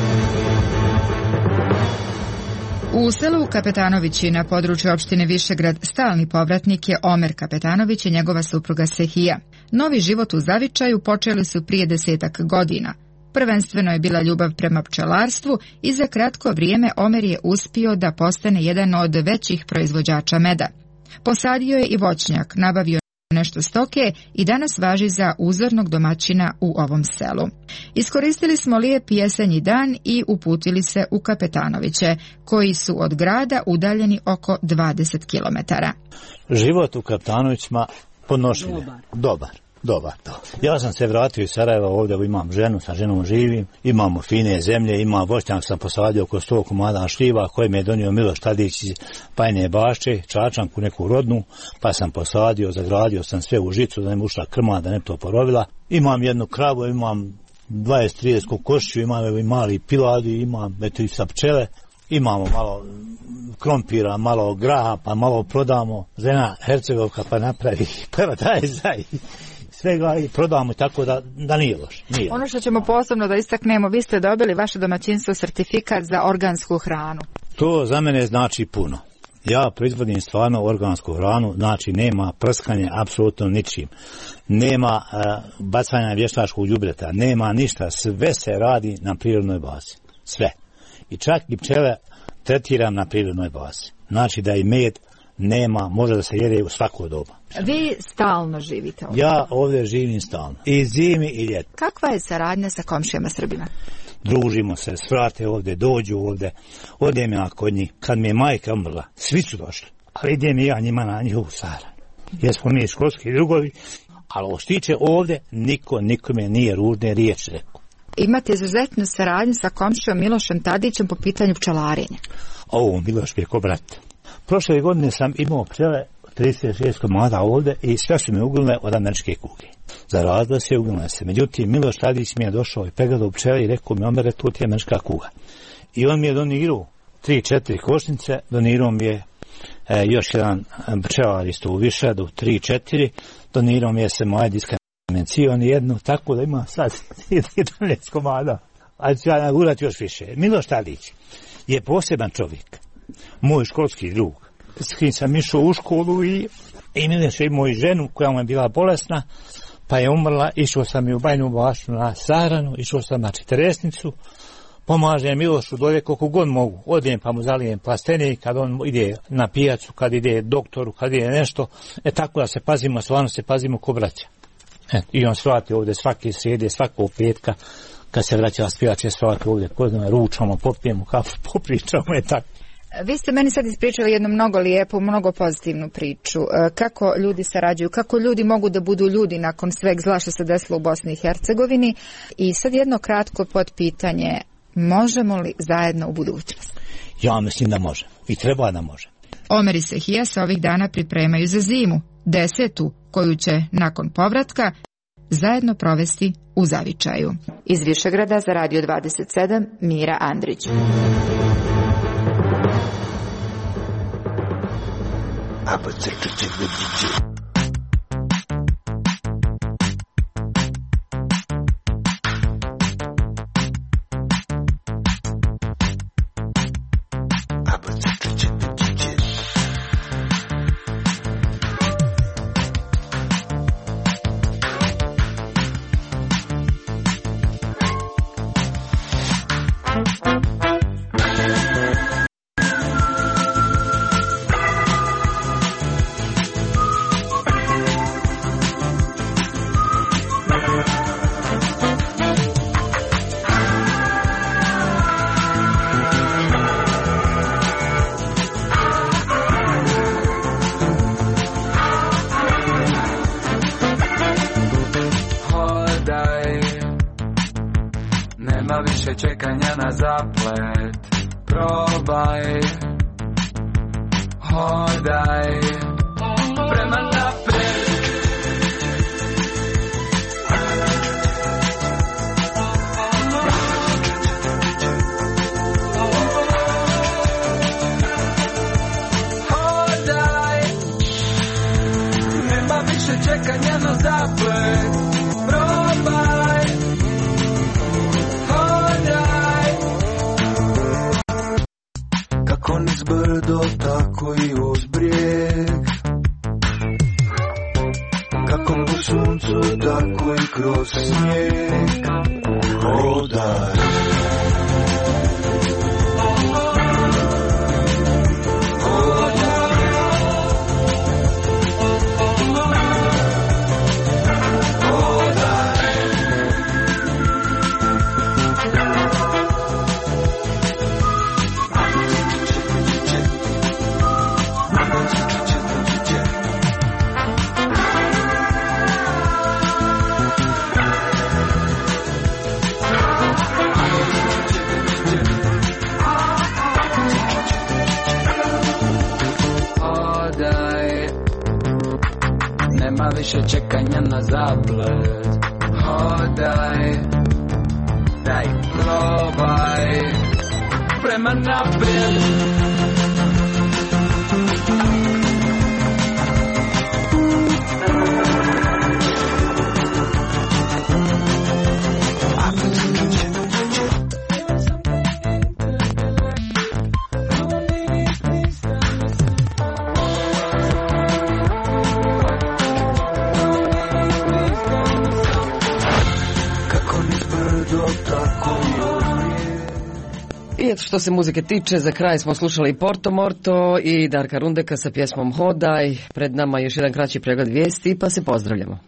U selu Kapetanovići na području opštine Višegrad stalni povratnik je Omer Kapetanović i njegova supruga Sehija. Novi život u Zavičaju počeli su prije desetak godina. Prvenstveno je bila ljubav prema pčelarstvu i za kratko vrijeme Omer je uspio da postane jedan od većih proizvođača meda. Posadio je i voćnjak, nabavio nešto stoke i danas važi za uzornog domaćina u ovom selu. Iskoristili smo lijep jesenji dan i uputili se u Kapetanoviće, koji su od grada udaljeni oko dvadeset kilometara. Život u Kapetanovićima podnošljiv. Dobar. Dobar to. Ja sam se vratio iz Sarajeva, ovdje imam ženu, sa ženom živim, imamo fine zemlje, imam voćnjak, sam posadio oko sto komada šljiva koje mi je donio Miloš Tadić iz Bajne Bašče, čačanku neku rodnu, pa sam posadio, zagradio sam sve u žicu da ne ušla krma, da ne to porovila. Imam jednu kravu, imam dvadeset trideset kokošću, imam i mali piladi, imam eto i sa pčele. Imamo malo krompira, malo graha, pa malo prodamo. Žena Hercegovka pa napravi paradajza i svega i prodamo, tako da, da nije loš. Nije. Ono što ćemo posebno da istaknemo, vi ste dobili vaše domaćinstvo sertifikat za organsku hranu. To za mene znači puno. Ja proizvodim stvarno organsku hranu, znači nema prskanja apsolutno ničim. Nema uh, bacanja vještačkog đubreta, nema ništa, sve se radi na prirodnoj bazi. Sve. I čak i pčele tretiram na prirodnoj bazi. Znači da i med nema, može da se jede u svako doba. Vi stalno živite ovdje? Ja ovdje živim stalno. I zimi i ljeti. Kakva je saradnja sa komšijama Srbima? Družimo se, svrate ovdje, dođu ovdje. Odem ja kod njih. Kad mi je majka umrla, svi su došli. Ali idem i ja njima na njihovu saran. Jesmo mi školski drugovi, ali ovo štiče ovdje, niko nikome nije ružne riječi rekao. Imate izuzetnu saradnju sa komšijom Milošem Tadićem po pitanju pčelarenja. Ovo, Miloš je ko brat. Prošle godine sam imao pčele trideset šest komada ovdje i sve su mi uglune od američke kuge. Zarazile se, uglune se. Međutim, Miloš Tadić mi je došao i pegledao pčele i rekao mi, Omere, to ti je američka kuga. I on mi je donirao tri četiri košnice, donirao mi je e, još jedan pčelar isto u Višegradu, tri četiri, donirao mi je se moja diska on jednu, tako da ima sad jedanaest komada, ali ću ja nagurati još više. Miloš Tadić je poseban čovjek, moj školski drug, s kim sam išao u školu i, i Miloš je imao i ženu koja mu je bila bolesna, pa je umrla, išao sam i u Bajnu Baštu na saranu, išao sam na četiresnicu, pomažem Milošu dolje koliko god mogu, odem pa mu zalijem plastenik, kad on ide na pijacu, kad ide doktoru, kad ide nešto, e tako da se pazimo, stvarno se pazimo ko braća. E, i on svrati ovdje svake srede, svakog petka, kad se vraća spivače, svrati ovdje, ko znam, ručamo, popijemo kafu, popričamo, je tako. Vi ste meni sad ispričali jednu mnogo lijepu, mnogo pozitivnu priču. Kako ljudi sarađuju, kako ljudi mogu da budu ljudi nakon sveg zla što se desilo u Bosni i Hercegovini. I sad jedno kratko potpitanje, možemo li zajedno u budućnosti? Ja mislim da može i treba da može. Omer i Sehija se ovih dana pripremaju za zimu, desetu, koju će nakon povratka zajedno provesti u Zavičaju. Iz Višegrada za Radio dvadeset sedam, Mira Andrić. Nema više čekanja na zaplet. Probaj, hodaj prema napred. Hodaj, nema više čekanja na zaplet. Probaj, kako u suncu, tako i kroz snijeg. Hodaj. Nema više čekanja na zaplet. Hodaj, daj probaj prema naprijed. I eto što se muzike tiče, za kraj smo slušali Porto Morto i Darka Rundeka sa pjesmom Hodaj. Pred nama još jedan kraći pregled vijesti, pa se pozdravljamo.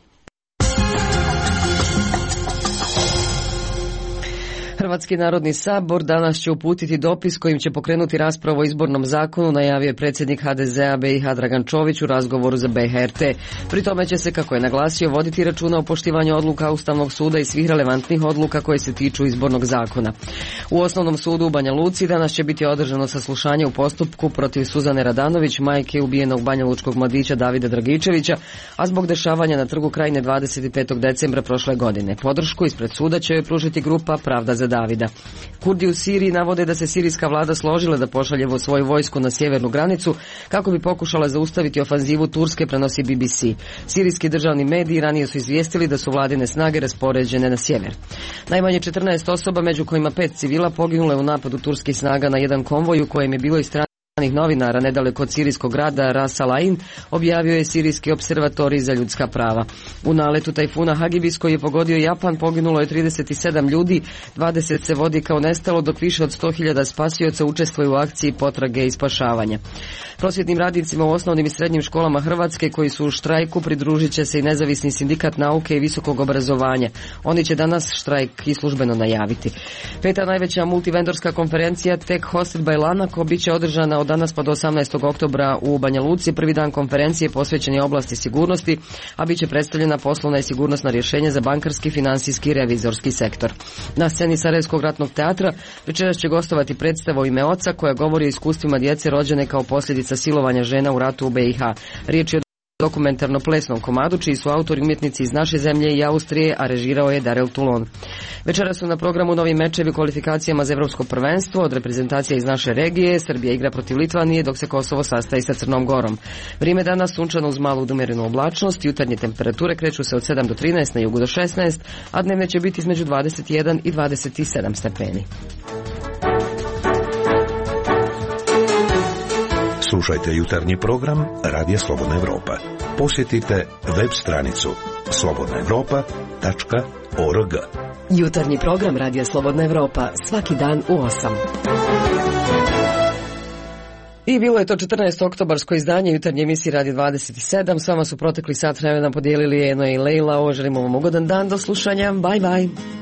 Hrvatski narodni sabor danas će uputiti dopis kojim će pokrenuti raspravu o izbornom zakonu, najavio je predsjednik ha de ze a be i ha Dragan Čović u razgovoru za be ha er te. Pri tome će se, kako je naglasio, voditi računa o poštivanju odluka Ustavnog suda i svih relevantnih odluka koje se tiču izbornog zakona. U Osnovnom sudu u Banja Luci danas će biti održano saslušanje u postupku protiv Suzane Radanović, majke ubijenog banjalučkog mladića Davida Dragičevića, a zbog dešavanja na Trgu Krajine dvadeset petog decembra prošle godine. Podršku ispred suda će joj pružiti grupa Pravda za Davida. Kurdi u Siriji navode da se sirijska vlada složila da pošalje svoju vojsku na sjevernu granicu kako bi pokušala zaustaviti ofanzivu Turske, prenosi be be ce. Sirijski državni mediji ranije su izvijestili da su vladine snage raspoređene na sjever. Najmanje četrnaest osoba, među kojima pet civila, poginule u napadu turskih snaga na jedan konvoj u kojem je bilo i strana novinara nedaleko od sirijskog grada Ras Al Ain, objavio je Sirijski observatorij za ljudska prava. U naletu tajfuna Hagibis koji je pogodio Japan poginulo je trideset sedam ljudi, dvadeset se vodi kao nestalo, dok više od sto hiljada spasioca učestvuje u akciji potrage i spašavanja. Prosvjetnim radnicima u osnovnim i srednjim školama Hrvatske koji su u štrajku pridružit će se i Nezavisni sindikat nauke i visokog obrazovanja. Oni će danas štrajk i službeno najaviti. Peta najveća multivendorska konferencija Tech Hosted by Lanako bit će održana od danas pa do osamnaestog oktobra u Banja Luci. Prvi dan konferencije posvećen je oblasti sigurnosti, a bit će predstavljena poslovna i sigurnosna rješenja za bankarski, finansijski i revizorski sektor. Na sceni Sarajevskog ratnog teatra večeras će gostovati predstava U ime oca koja govori o iskustvima djece rođene kao posljedica silovanja žena u ratu u be i ha. Riječ je o dokumentarno plesnom komadu čiji su autori umjetnici iz naše zemlje i Austrije, a režirao je Darel Toulon. Večera su na programu novi mečevi u kvalifikacijama za Evropsko prvenstvo od reprezentacija iz naše regije. Srbija igra protiv Litvanije, dok se Kosovo sastaje sa Crnom Gorom. Vrijeme danas sunčano uz malu umjerenu oblačnost, jutarnje temperature kreću se od sedam do trinaest, na jugu do šesnaest, a dnevne će biti između dvadeset jedan i dvadeset sedam stepeni. Slušajte jutarnji program Radija Slobodna Evropa. Posjetite web stranicu slobodna evropa tačka org. Jutarnji program Radija Slobodna Evropa svaki dan u osam. I bilo je to četrnaesto oktobarsko izdanje jutarnje emisije Radija dvadeset sedam. S vama su protekli sat vremena podijelili Eno i Lejla. Ovo želimo vam ugodan dan, do slušanja. Bye bye.